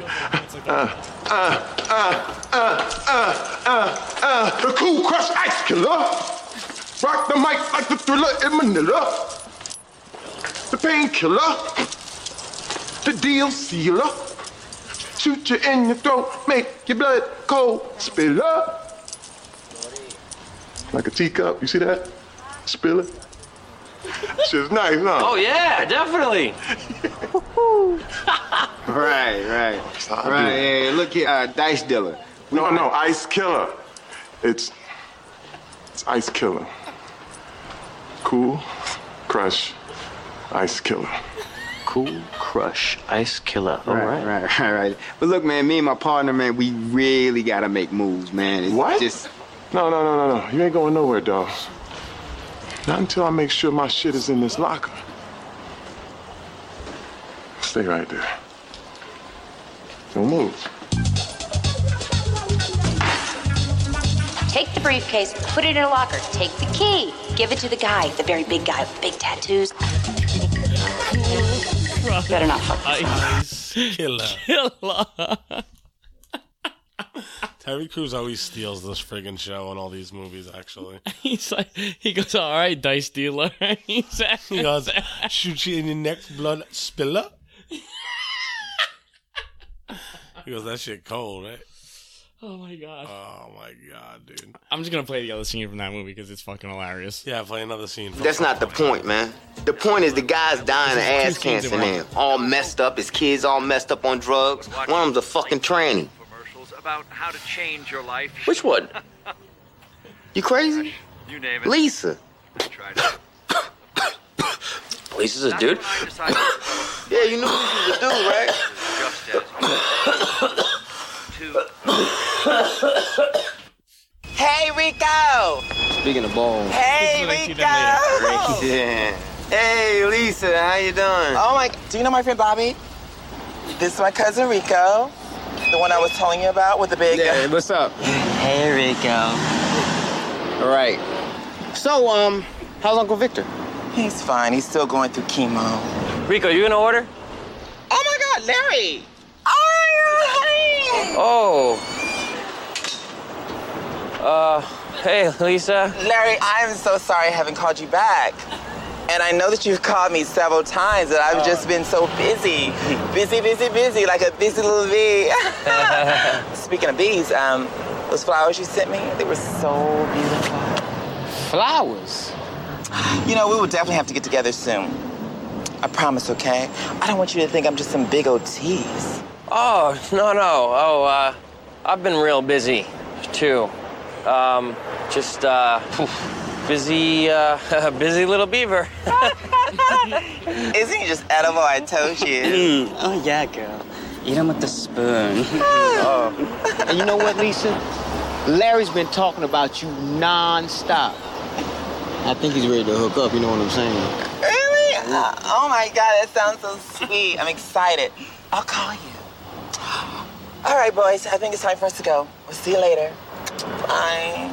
The Cool Crush Ice Killer. Rock the mic like the Thriller in Manila. The Painkiller. The Deal Sealer. shoot you in your throat, make your blood cold, spill up. Like a teacup, you see that? Spill it. Shit's nice, huh? Oh, yeah, definitely. Right. Hey, look here, Dice Dealer. No, Ice Killer. It's Ice Killer. Cool, Crush, Ice Killer. Cool, Crush, Ice Killer. All right. Right. But look, man, me and my partner, man, we really gotta make moves, man. It's What? Just... No. You ain't going nowhere, dog. Not until I make sure my shit is in this locker. Stay right there. Don't move. Take the briefcase, put it in a locker. Take the key, give it to the guy, the very big guy with big tattoos. Better not fuck this up. Ice Killer. Terry Crews always steals this friggin' show in all these movies, actually. He's like, he goes, all right, Dice Dealer. He goes, shoot you in your neck, blood spiller. He goes, that shit cold, right? Oh my god, dude. I'm just gonna play the other scene from that movie because it's fucking hilarious. Yeah, play another scene. That's not the point, man. The point is the guy's dying of ass cancer now. All messed up, his kids all messed up on drugs. One of them's a fucking tranny. About how to change your life. Which one? You crazy? You name it. Lisa. Lisa's a dude? Yeah, you knew Lisa's a dude, right? Hey, Rico! Speaking of balls. Hey, Rico! Hey, Lisa, how you doing? Oh my, do you know my friend Bobby? This is my cousin Rico. The one I was telling you about with the big... Yeah, what's up? Hey, Rico. All right. So, how's Uncle Victor? He's fine. He's still going through chemo. Rico, you gonna order? Oh, my God, Larry! Hey, Lisa. Larry, I'm so sorry I haven't called you back. And I know that you've called me several times, and I've just been so busy. Busy, like a busy little bee. Speaking of bees, those flowers you sent me, they were so beautiful. Flowers? You know, we will definitely have to get together soon. I promise, okay? I don't want you to think I'm just some big old tease. Oh, no. Oh, I've been real busy, too. Busy little beaver. Isn't he just edible? I told you. Oh, yeah, girl. Eat him with the spoon. And you know what, Lisa? Larry's been talking about you non-stop. I think he's ready to hook up, you know what I'm saying? Really? Oh, my God, that sounds so sweet. I'm excited. I'll call you. All right, boys, I think it's time for us to go. We'll see you later. Bye.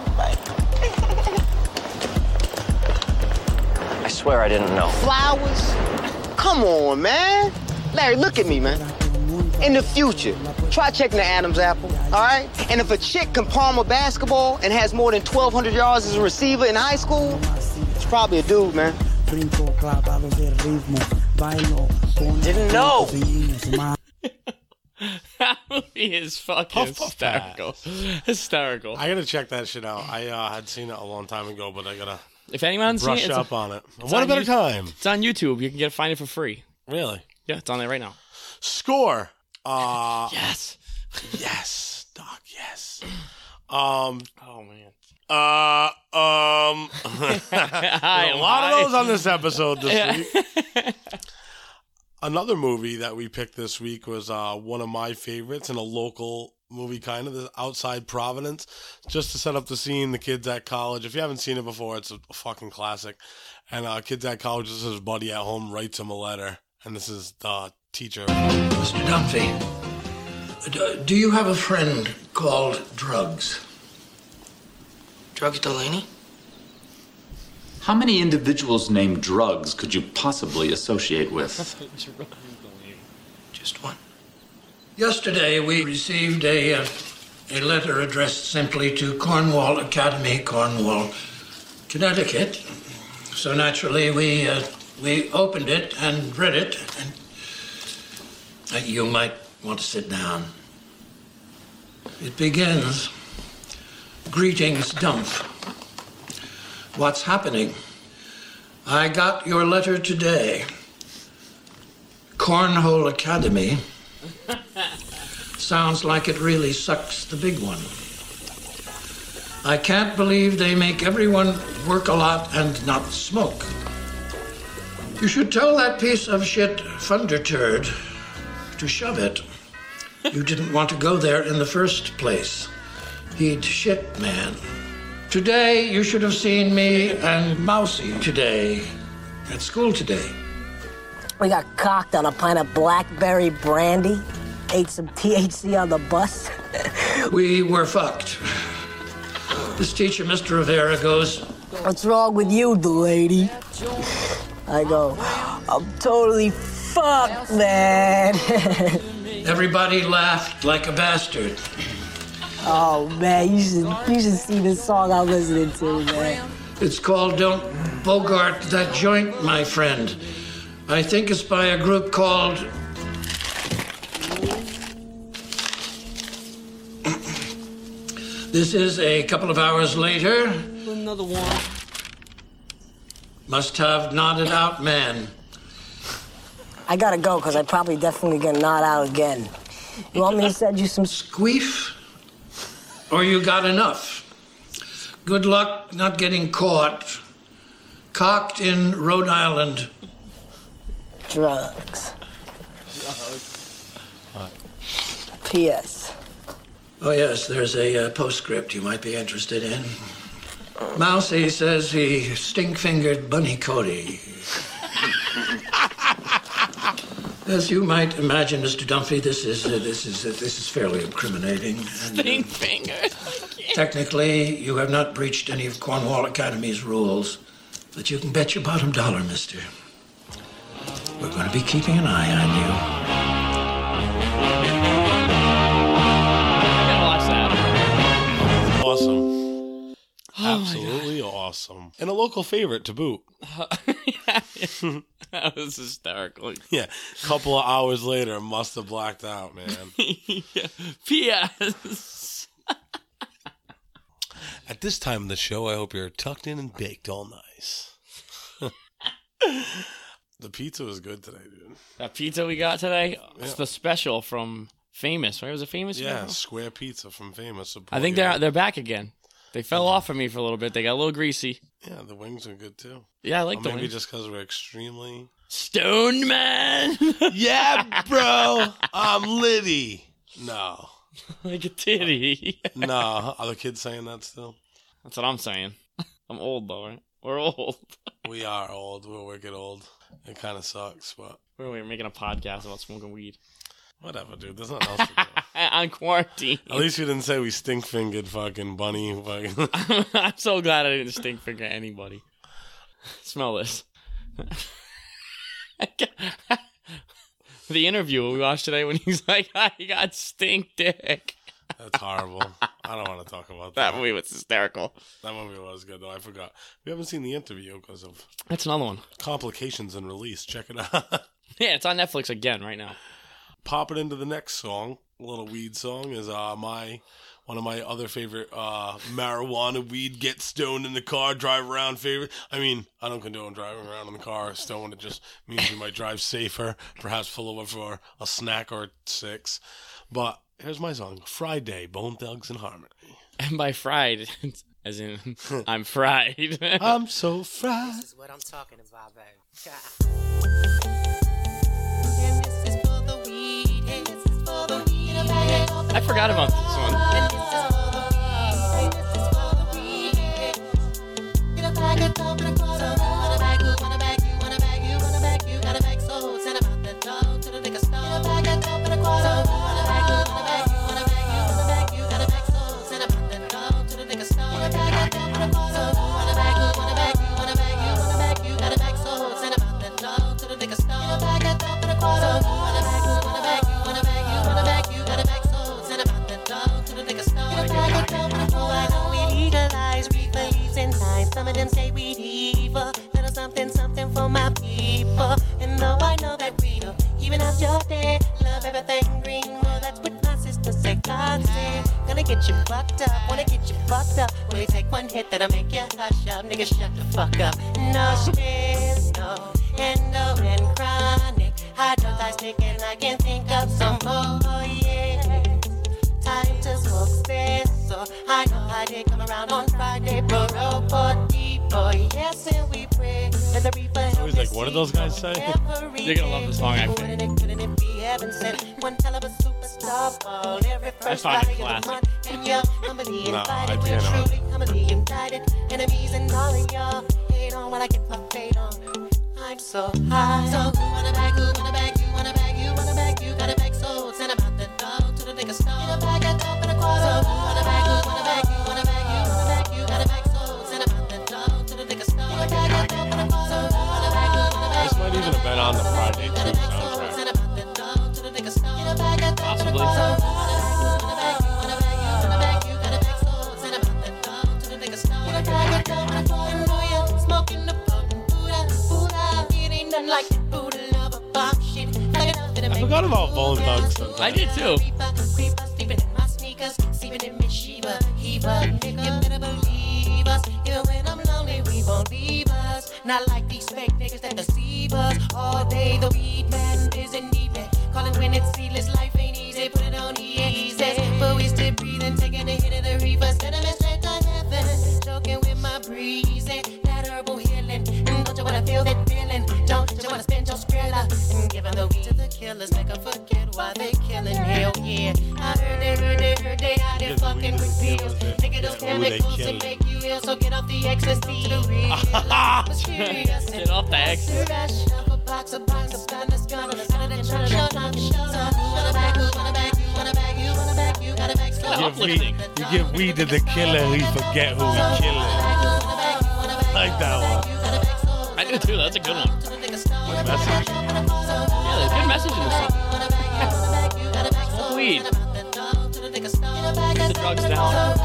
I swear I didn't know. Flowers? Come on, man. Larry, look at me, man. In the future, try checking the Adam's apple, all right? And if a chick can palm a basketball and has more than 1,200 yards as a receiver in high school, it's probably a dude, man. Didn't know. That movie is fucking hysterical. Hysterical. I gotta check that shit out. I had seen it a long time ago, but I gotta if anyone's brush seen it, up on it. What a better time. It's on YouTube. You can find it for free. Really? Yeah, it's on there right now. Score. Yes. Yes, Doc, yes. Oh man. A lot of those on this episode this week. Another movie that we picked this week was one of my favorites and a local movie, kind of, the Outside Providence. Just to set up the scene, the kids at college. If you haven't seen it before, it's a fucking classic. And kids at college, this is his buddy at home, writes him a letter. And this is the teacher. Mr. Dunphy, do you have a friend called Drugs? Drugs Delaney? How many individuals named Drugs could you possibly associate with? Just one. Yesterday, we received a letter addressed simply to Cornwall Academy, Cornwall, Connecticut. So naturally, we opened it and read it. And you might want to sit down. It begins, greetings, Dumph. What's happening? I got your letter today. Cornhole Academy. Sounds like it really sucks the big one. I can't believe they make everyone work a lot and not smoke. You should tell that piece of shit Thunderturd to shove it. You didn't want to go there in the first place. He'd shit, man. Today, you should have seen me and Mousy today. At school today. We got cocked on a pint of blackberry brandy. Ate some THC on the bus. We were fucked. This teacher, Mr. Rivera, goes, "What's wrong with you, the lady?" I go, "I'm totally fucked, man." Everybody laughed like a bastard. Oh, man, you should see the song I'm listening to, man. It's called Don't Bogart That Joint, my friend. I think it's by a group called... This is a couple of hours later. Another one. Must have nodded out man. I gotta go, because I probably definitely get knocked out again. You want me to send you some... Squeef? Or you got enough? Good luck not getting caught. Cocked in Rhode Island. Drugs. P.S. Oh, yes, there's a postscript you might be interested in. Mousy says he stink-fingered Bunny Cody. As you might imagine, Mr. Dunphy, this is fairly incriminating. Stink-fingered. Technically, you have not breached any of Cornwall Academy's rules, but you can bet your bottom dollar, mister. We're going to be keeping an eye on you. Awesome. Absolutely awesome. And a local favorite to boot. That was hysterical. Yeah. A couple of hours later, must have blacked out, man. Yeah. P.S. At this time of the show, I hope you're tucked in and baked all nice. The pizza was good today, dude. That pizza we got today, it's the special from Famous, right? Was it Famous? Yeah, Square Pizza from Famous. I think they're back again. They fell off of me for a little bit. They got a little greasy. Yeah, the wings are good too. Yeah, I like the maybe wings. just because we're extremely stoned, man. Yeah, bro. I'm Liddy. No. Like a titty. No. Are the kids saying that still? That's what I'm saying. I'm old though, right? We're old. We are old. We're wicked old. It kind of sucks, but we're making a podcast about smoking weed. Whatever, dude. There's nothing else to do. On quarantine. At least you didn't say we stink-fingered fucking Bunny. Fucking. I'm so glad I didn't stink-finger anybody. Smell this. The interview we watched today when he's like, I got stink dick. That's horrible. I don't want to talk about that. That movie was hysterical. That movie was good, though. I forgot. We haven't seen the interview because of... That's another one. Complications in release. Check it out. Yeah, it's on Netflix again right now. Popping into the next song, a little weed song, is one of my other favorite marijuana weed, get stoned in the car, drive around favorite. I mean, I don't condone driving around in the car stoned. It just means you might drive safer, perhaps pull over for a snack or 6. But here's my song, Friday, Bone Thugs and Harmony. And by fried, as in, I'm fried. I'm so fried. This is what I'm talking about, baby. I forgot about this one. Some of them say we evil. get you fucked up, wanna get you fucked up. When you take one hit that'll make you hush up, nigga, shut the fuck up. No stress, no endo and chronic. Hydrolyze stick and I can think of some more, yeah. Time to smoke this, so I know I did come around on Friday, bro, for deep, boy, yes, and we pray that the reaper help. He's like, what did those guys say? You're gonna love this song, I think. Couldn't it be heaven sent? One hell of a superstar ball every first find it Friday of the classic. month, and you're humbly No, invited. I We're cannot. truly humbly united. Enemies and all of y'all hate on when I get my fade on. I'm so high. So who wanna bag, who wanna bag, you wanna bag, you wanna bag, you gotta bag, so send about the dog to the nigga store. In a bag, a top and a quarter. So who wanna bag, who wanna bag, you wanna bag, you wanna bag, you gotta bag, so send about the dog to the nigga store. In a bag, a top and a quarter. So who wanna bag, who wanna bag, This might even have been on the Friday 2 soundtrack. send about the dog to the nigga store. In a bag, a top and a Possibly. quarter. So who wanna bag, who wanna bag, you wanna bag, you wanna bag, you gotta bag, so send about the dog to the nigga store. In a bag, a top and a quarter. Know you smoking the potent Buddha, Buddha. It ain't nothing like the Buddha lover bomb shit. I forgot about Bone Thugs sometimes. I did too. Creeper, sleeping in my sneakers, sleeping in Miss Sheba, Heba. You better believe us. Even when I'm lonely, we won't leave us. Not like these fake niggas that deceive us. All day the weed man is in need, man. Calling when it's seedless, life ain't easy. Put it on easy, but we still breathing, taking a hit of the reaper. Sending me straight to heaven, choking with my breezy. That herbal healing, don't you wanna feel that feeling? Don't you wanna spend your skrilla and giving the weed to the killers, make them forget why they killing? Hell yeah, I heard they out there fucking with pills. Nigga, those chemicals to make you ill, so get off the ecstasy to the real. Mysterious and Get off the ecstasy. rush up a box of gun, the gun, and trying to show down the show. So who wanna bag, who wanna bag, you wanna bag, you wanna bag, you gotta bag, so You give weed to the killer, he forget who he killing. Like that one. I do too. That's a good one. Good message. Yeah, there's a good message in this song. Smoke weed. Keep the drugs down.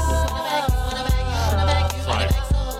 Right.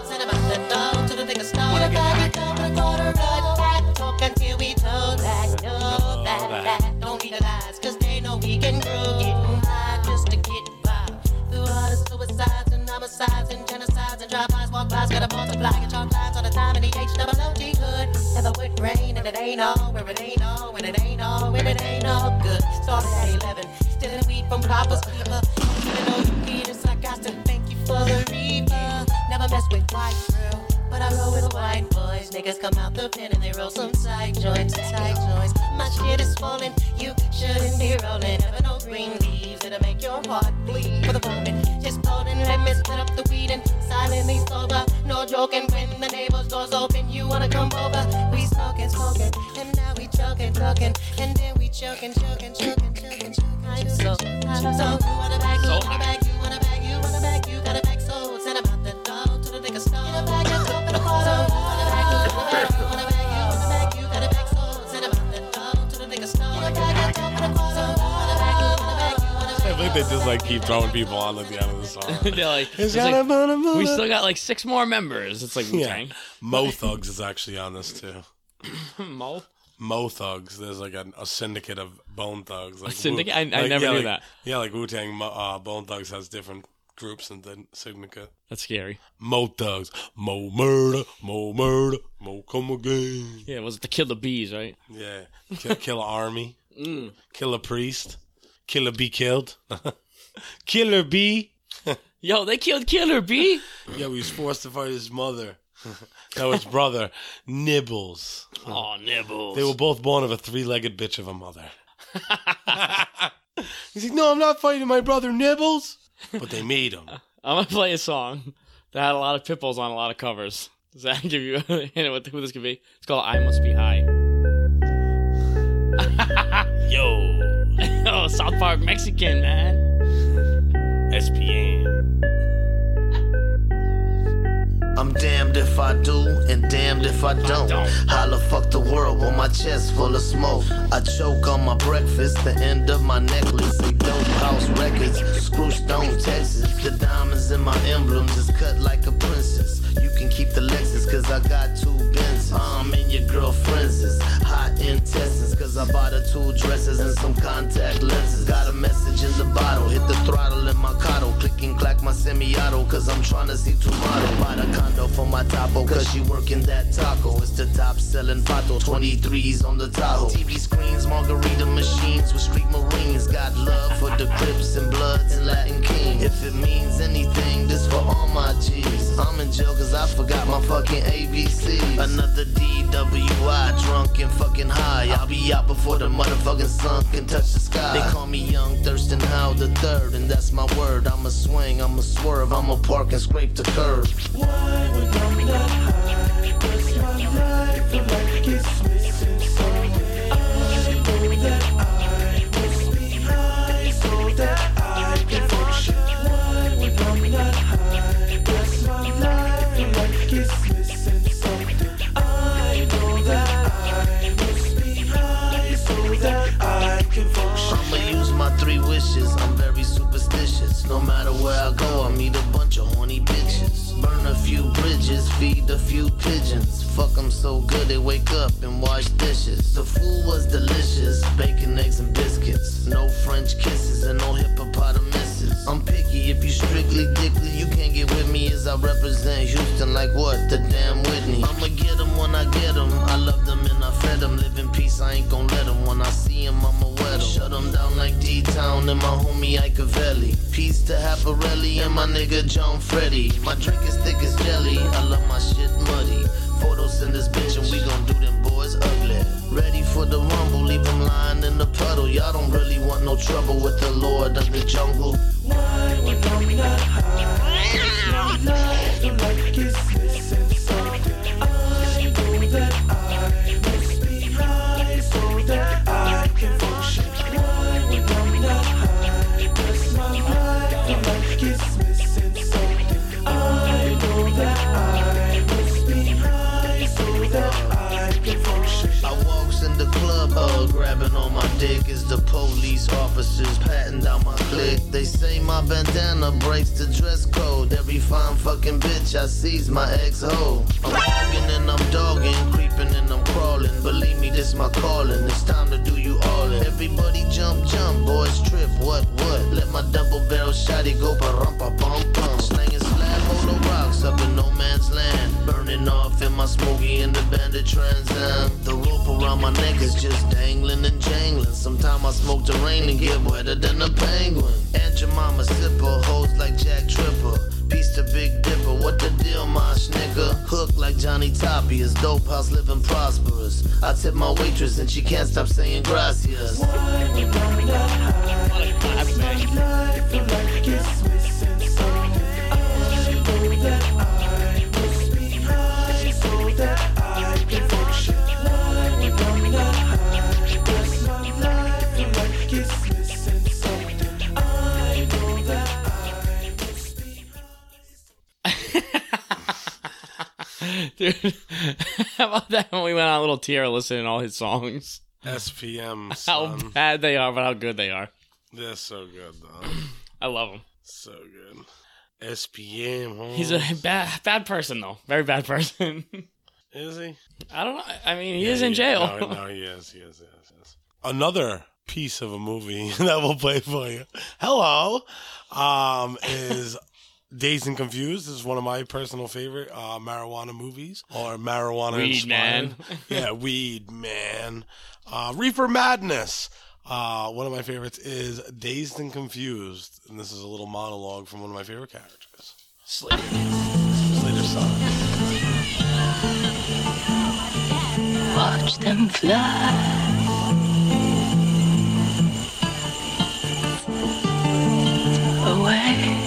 Until we told that, know that, don't need the lies, cause they know we can grow. Getting high just to get by. Through all the suicides and homicides and genocides and drive-bys, walk-bys, gotta multiply your chalk lines all the time in the H-double-O-T hood. Never would rain and it ain't all, where it ain't all, when it ain't all, when it ain't all good. Started at 11, stealing weed from Papa's keeper. Even though you need us, I got to thank you for the reaper. Never mess with white girl, but I roll with white boys. Niggas come out the pen and they roll some side joints, side joints. My shit is falling, you shouldn't be rolling. Never no green leaves, it'll make your heart bleed for the moment. Just holding, let me split up the weed and silently sober. No joking, when the neighbor's doors open, you wanna come over. We smoking, smoking, and now we choking, choking, and then we choking, choking, choking, choking, choking. I'm so, you wanna bag, you wanna bag, you wanna bag, you wanna bag, you gotta bag, so send about the dog to the nigga store. In a bag, you in a quarter. So you wanna bag, you wanna bag, you wanna bag, you wanna bag, you gotta bag, so send about the dog to the nigga store. In a bag, you in a quarter. So you wanna bag, you wanna bag, you wanna bag. I think they just like keep throwing people on at the end of the song. They're like, it's like, we still got like 6 more members. It's like Wu-Tang. Mo Thugs is actually on this too. Mo Thugs. There's like a syndicate of Bone Thugs. Like a syndicate? I never knew that. Yeah, like Wu-Tang, Bone Thugs has different groups in the syndicate. That's scary. Mo Thugs. Mo murder. Mo murder. Mo come again. Yeah, was it the Killer Bees, right? Yeah. Killer Army. Killer Priest. Killer Be Killed. Killer Bee. Yo, they killed Killer Bee? Yeah, he was forced to fight his mother. No, his brother, Nibbles. Oh, Nibbles. They were both born of a 3-legged bitch of a mother. He's like, no, I'm not fighting my brother Nibbles. But they made him. I'm going to play a song that had a lot of pitbulls on a lot of covers. Does that give you a hint of who this could be? It's called I Must Be High. Yo, South Park Mexican, man. SPN. I'm damned if I do and damned if I don't. Holla fuck the world with my chest full of smoke. I choke on my breakfast, the end of my necklace. They dope house records, Screwstone, Texas. The diamonds in my emblems is cut like a princess. You can keep the Lexus cause I got 2 Benzes. I'm in your girlfriend's hot intestines cause I I bought her 2 dresses and some contact lenses. Got a message in the bottle, hit the throttle in my Cotto. Click and clack my semi-auto, cause I'm trying to see tomorrow. Bought a condo for my Tapo, cause she working that taco. It's the top selling Pato, 23s on the Tahoe. TV screens, margarita machines with street marines. Got love for the Crips and Bloods and Latin King. If it means anything, this for all my G's. I'm in jail cause I forgot my fucking ABCs. Another DWI, drunk and fucking high. I'll be out before the motherfucking sun can touch the sky. They call me Young Thurston Howe the Third, and that's my word. I'ma swing, I'ma swerve, I'ma park and scrape the curb. Why would I'm not high? That's my life, and like it's missing something. I know that I must be high so that I can function. Why would I'm not high? That's my life, and like it's missing something. I know that I must be high so that I can function. I'ma use my 3 wishes, I'm very superstitious. No matter where I go, I meet a bunch of horny bitches. Burn a few bridges, feed a few pigeons. Fuck them so good they wake up and wash dishes. The food was delicious, bacon, eggs, and biscuits. No French kisses and no hippopotamuses. I'm picky, if you strictly dickly, you can't get with me as I represent Houston like what? The damn Whitney. I'ma get them when I get them. I love them and I fed them. Live in peace, I ain't gon' let them. When I see them, I'ma wet them. Shut them down like D-Town and my homie Icavelli. Peace to Haparelli and my nigga John Freddy. My drink is thick as jelly, I love my shit muddy. Photos in this bitch and we gon' do them boys ugly. Ready for the rumble, leave them lying in the puddle. Y'all don't really want no trouble with the Lord of the jungle. Why would I'm not high? It's my life, and like it's missing something. I know that I must be high so that I can function. Why would I'm not high? That's my life, and like it's missing something. I know that I must be high so that I can function. I walks in the club, grabbing on my dick is the police officers patting down my click. They say my bandana breaks the dress code. Every fine fucking bitch I see's my ex-hoe. I'm hogging and I'm dogging, creeping and I'm crawling. Believe me, this my calling. It's time to do you all in. Everybody jump, jump, boys trip, what? Let my double barrel shotty go pa-rum-pa-bum-pum. Slanging slab holo rocks up in no man's land. Burning off in my smoky and the bandit Trans Am. The rope around my neck is just dangling and jangling. Sometime I smoke the rain and get wetter than a penguin. Aunt Jemima sipper, hoes like Jack Tripper. Peace to Big Dipper, what the deal, my nigga? Hook like Johnny Toppy, is dope house living prosperous. I tip my waitress and she can't stop saying gracias. Why would I'm not high? That's my life, and like it's missing something. I know that I must be high so that I can function. Why would I'm not high? That's my life, and like it's missing something. I know that I must be Dude, how about that when we went on a little tier listening to all his songs? SPM, How son. bad they are, but how good they are. They're so good, though. I love them. So good. SPM, huh? He's a bad person, though. Very bad person. Is he? I don't know. I mean, he is in jail. No, he is. Another piece of a movie that we'll play for you. Hello. Is Dazed and Confused. This is one of my personal favorite marijuana movies, or marijuana Weed inspired. Man. Yeah, Weed Man. Reefer Madness. One of my favorites is Dazed and Confused, and this is a little monologue from one of my favorite characters, Slater. Slater's son. Watch them fly. Away.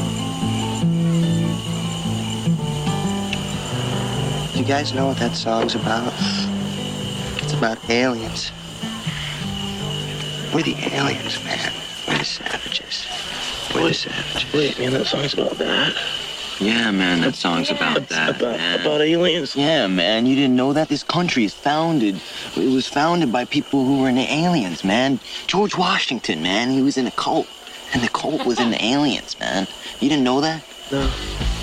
You guys know what that song's about? It's about aliens. We're the aliens, man. We're the savages. We're the savages. Wait, man, that song's about that? Yeah, man, that song's about that, man. About aliens? Yeah, man, you didn't know that? This country is founded. It was founded by people who were into aliens, man. George Washington, man, he was in a cult. And the cult was into aliens, man. You didn't know that? No.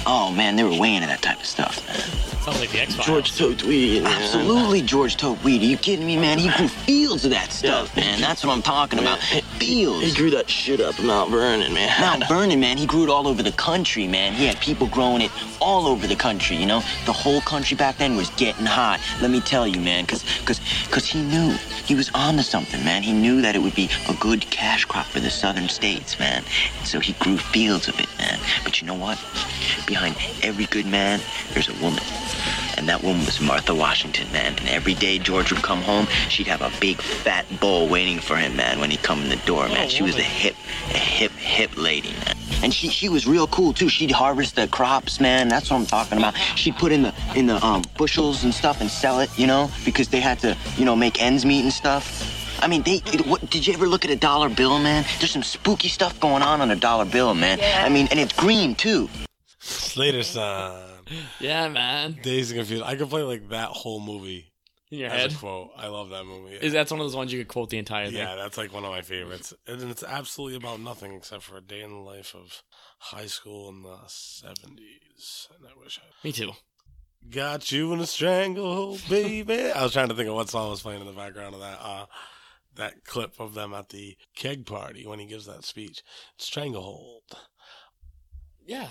Oh, man, they were way into that type of stuff, man. Sounds like the X-Files. George tote weed. Absolutely George tote weed. Are you kidding me, man? He grew fields of that stuff, man. That's what I'm talking about. Fields. He grew that shit up in Mount Vernon, man. Mount Vernon, man. He grew it all over the country, man. He had people growing it all over the country, you know? The whole country back then was getting hot. Let me tell you, man, because he knew. He was on to something, man. He knew that it would be a good cash crop for the southern states, man. And so he grew fields of it, man. But you know what? Behind every good man, there's a woman. And that woman was Martha Washington, man. And every day George would come home, she'd have a big fat bowl waiting for him, man, when he'd come in the door, man. She was a hip lady, man. And she was real cool too. She'd harvest the crops, man. That's what I'm talking about. She'd put in the bushels and stuff and sell it, you know, because they had to, you know, make ends meet and stuff. I mean, did you ever look at a dollar bill, man? There's some spooky stuff going on a dollar bill, man. Yeah. I mean, and it's green too. Slater son. Yeah, man. Dazed and Confused. I could play like that whole movie in your as head. A quote. I love that movie. Is that one of those ones you could quote the entire thing? Yeah, that's like one of my favorites. And it's absolutely about nothing except for a day in the life of high school in the 70s. And I wish I... Me too. Got you in a stranglehold, baby. I was trying to think of what song was playing in the background of that clip of them at the keg party when he gives that speech. Stranglehold. Yeah.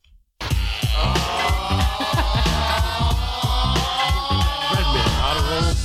Redman, out of roll.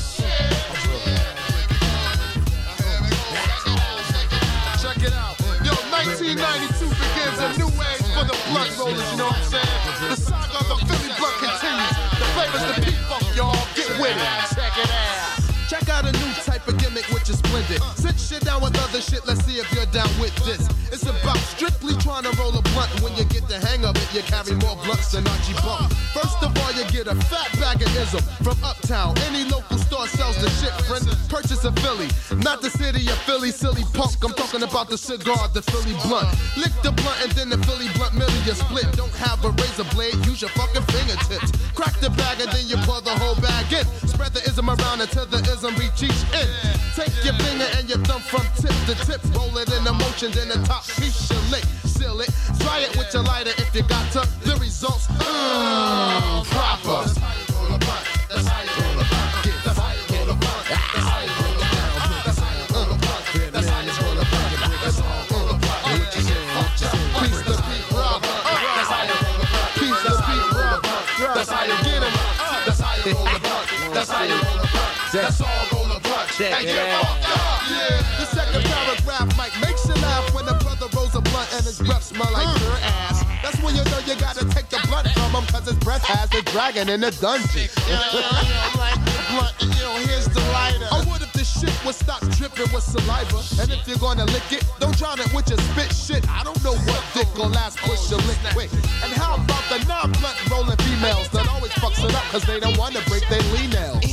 Check it out. Yo, 1992 begins a new age for the blunt rollers, you know what I'm saying? The saga of the Philly blunt continues. The flavors the P-Funk, y'all. Get with it. Check it out. Check out a new type of gimmick, which is splendid. Sit shit down with other shit, let's see if you're down with this. It's about strictly trying to roll a blunt. When you get the hang of it, you carry more blunts than Archie Bump. First of all, you get a fat bag of ism from Uptown. Any local store sells the shit, friend. Purchase a Philly, not the city of Philly, silly punk. I'm talking about the cigar, the Philly blunt. Lick the blunt and then the Philly blunt middle you split. Don't have a razor blade, use your fucking fingertips. Crack the bag and then you pour the whole bag in. Spread the ism around until the ism reach each end. Take your finger and your thumb from tip to tip. Roll it in the motion, then the top piece you lick. Seal it, try it with your lighter if you got to. The results, proper. That's how you roll a blunt. That's how you roll a blunt. That's how you roll a blunt. That's how you roll a blunt. That's how you roll a blunt. That's how you roll a blunt. That's how you roll a blunt. Piece the beat rubber. That's how you roll a blunt. Piece the beat rubber. That's how you get 'em. That's how you roll a blunt. That's how you roll a blunt. That's all roll a blunt. And get fucked up. Yeah. The second paragraph might make you laugh when a brother rolls a blunt and his breath smell like your ass. That's when you know you gotta take the blunt from him, cause his breath has the dragon in the dungeon. Like the blunt, here's the lighter. Or what if the shit would stop dripping with saliva? And if you're gonna lick it, don't drown it with your spit shit. I don't know what dick or last push your lick quick. And how about the non-blunt rolling females that always fucks it up cause they don't wanna break their lean nails?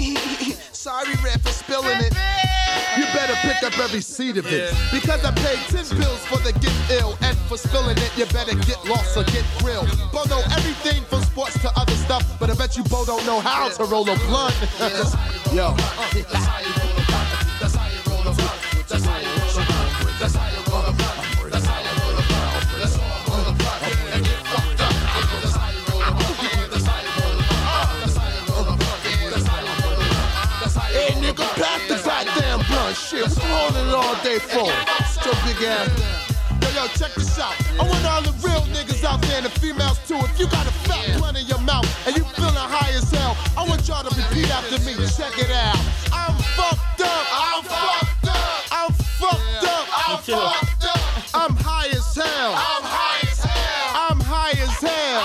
Sorry, Red, for spilling it. You better pick up every seed of it. Because I paid 10 bills for the get ill. And for spilling it, you better get lost or get grilled. Bo know everything from sports to other stuff. But I bet you Bo don't know how to roll a blunt. Yo. That's how you roll a blunt. That's how you roll a blunt. That's how you roll a blunt. That's how you roll a blunt. That's how you roll a blunt. Let's all roll a blunt and get fucked up. That's how you roll a blunt. That's how you roll a blunt. That's how you roll a blunt. That's how you roll a blunt. Hey, nigga, pass the goddamn blunt. Shit, what's holding it all day for? So big ass. Yo, check this out. I want all the real niggas out there and the females too. If you got a fat blunt in your mouth and you feeling high as hell, I want y'all to repeat after me. Check it out. I'm fucked up. I'm fucked up. I'm fucked up. I'm fucked up. I'm high as hell. I'm high as hell. I'm high as hell.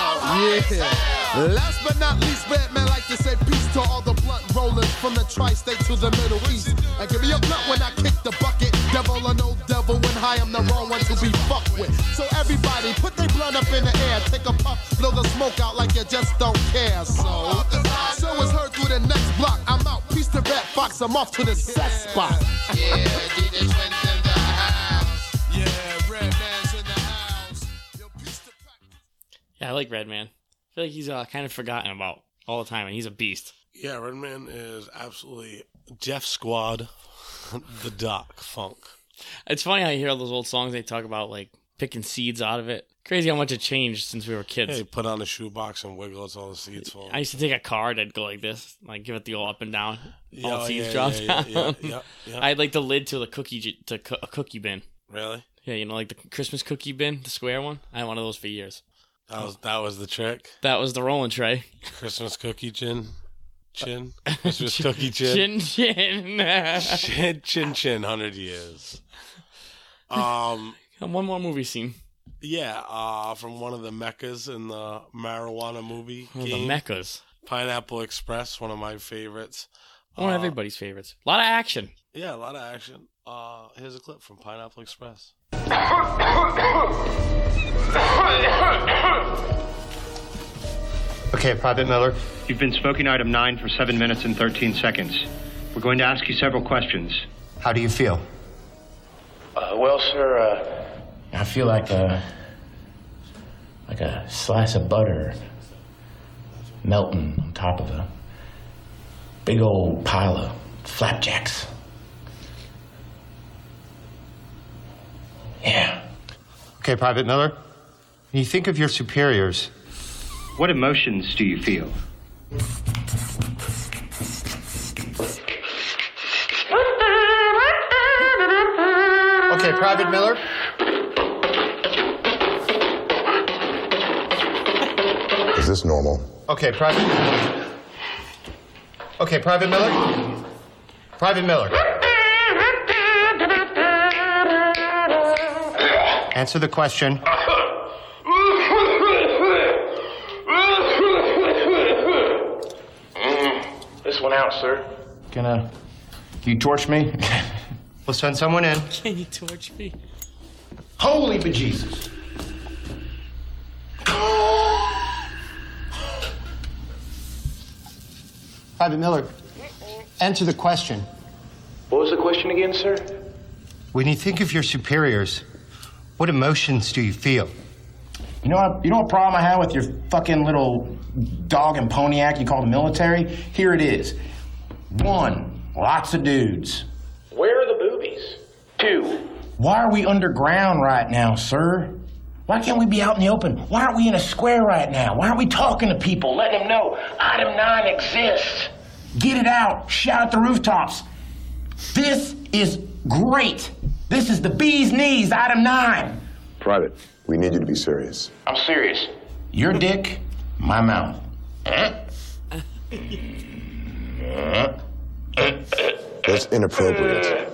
Yeah. Last but not least, Batman like to say peace to all the blunt rollers from the tri-state to the Middle East. And give me a blunt when I kick the bucket. Devil or no devil, when high I'm the wrong one to be fucked with. So everybody put their blunt up in the air. Take a puff, blow the smoke out like you just don't care. So it's heard through the next block. I'm out. Peace to Red Fox. I'm off to the set spot. Yeah, DJ Twins in the house. Yeah, Redman's in the house. Yo, peace to Pac. Yeah, I like Redman. I feel like he's kind of forgotten about all the time, and he's a beast. Yeah, Redman is absolutely Jeff Squad, the Doc Funk. It's funny how you hear all those old songs. They talk about like picking seeds out of it. Crazy how much it changed since we were kids. Yeah, you put on a shoebox and wiggle, it's all the seeds fall. I used to take a card, I'd go like this, like give it the old up and down. All the seeds yeah, drop yeah, down. yeah. I had like the lid to a cookie bin. Really? Yeah, you know, like the Christmas cookie bin, the square one. I had one of those for years. That was the trick. That was the rolling tray. Christmas cookie chin. Christmas cookie chin. Chin. Chin, 100 years. One more movie scene. Yeah, from one of the Meccas in the marijuana movie. The Meccas. Pineapple Express, one of my favorites. One of everybody's favorites. A lot of action. Yeah, a lot of action. Here's a clip from Pineapple Express. Okay, Private Miller. You've been smoking item 9 for 7 minutes and 13 seconds. We're going to ask you several questions. How do you feel? Well, sir, I feel like a slice of butter melting on top of a big old pile of flapjacks. Yeah. Okay, Private Miller. When you think of your superiors, what emotions do you feel? Okay, Private Miller. Is this normal? Okay, Private Miller. Okay, Private Miller. Private Miller. Answer the question. This one out, sir. Can you torch me? We'll send someone in. Can you torch me? Holy bejesus. Private Miller, answer the question. What was the question again, sir? When you think of your superiors, what emotions do you feel? You know what problem I have with your fucking little dog and pony act you call the military? Here it is. 1, lots of dudes. Where are the boobies? 2, why are we underground right now, sir? Why can't we be out in the open? Why aren't we in a square right now? Why aren't we talking to people, letting them know item 9 exists? Get it out. Shout at the rooftops. This is great. This is the bee's knees, item 9. Private, we need you to be serious. I'm serious. Your dick, my mouth. That's inappropriate.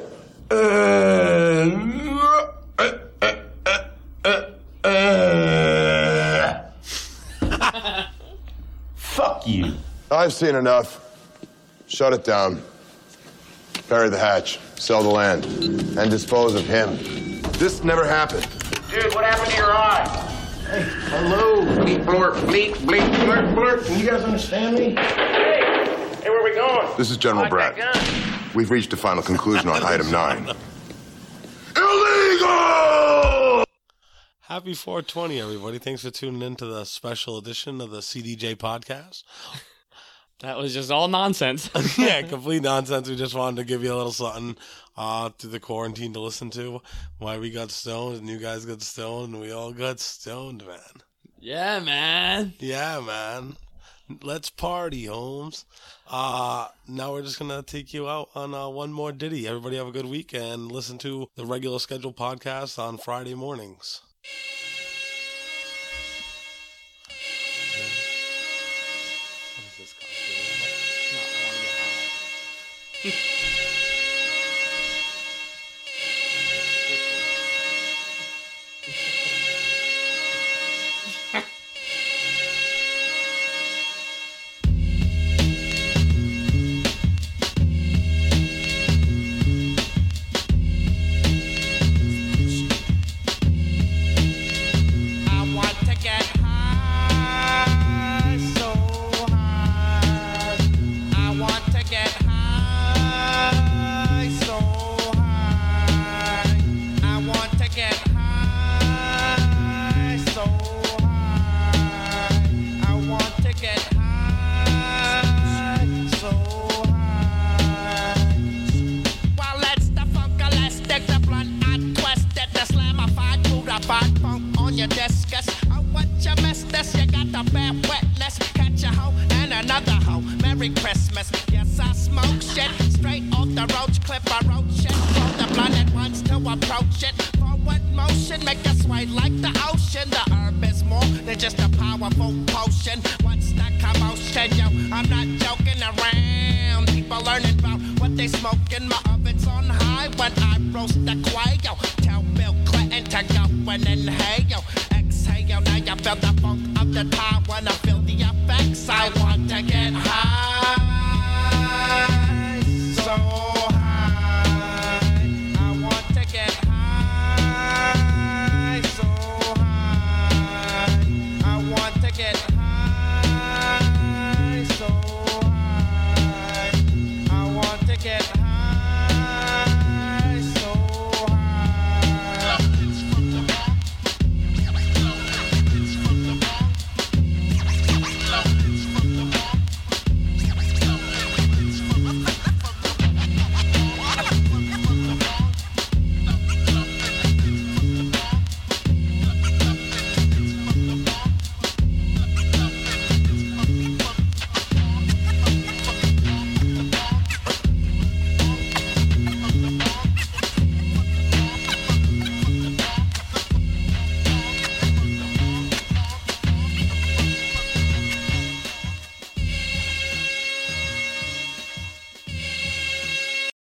Fuck you. I've seen enough. Shut it down. Bury the hatch, sell the land, and dispose of him. This never happened. Dude, what happened to your eye? Hey, hello, bleep, blort, bleep, bleep, blurt, blurt. Can you guys understand me? Hey, where are we going? This is General Brad. We've reached a final conclusion on item 9. Illegal! Happy 420, everybody. Thanks for tuning in to the special edition of the CDJ podcast. That was just all nonsense. Yeah, complete nonsense. We just wanted to give you a little something through the quarantine to listen to. Why we got stoned and you guys got stoned and we all got stoned, man. Yeah, man. Yeah, man. Let's party, Holmes. Now we're just going to take you out on one more ditty. Everybody have a good week and listen to the regular scheduled podcast on Friday mornings. I want to get high. Christmas. Yes, I smoke shit straight off the roach clip. I wrote shit for the blinded ones to approach it. Forward motion, make us sway like the ocean. The herb is more than just a powerful potion. What's that commotion, yo? I'm not joking around. People learning about what they smoking. My oven's on high when I roast the quail. Tell Bill Clinton to go and inhale.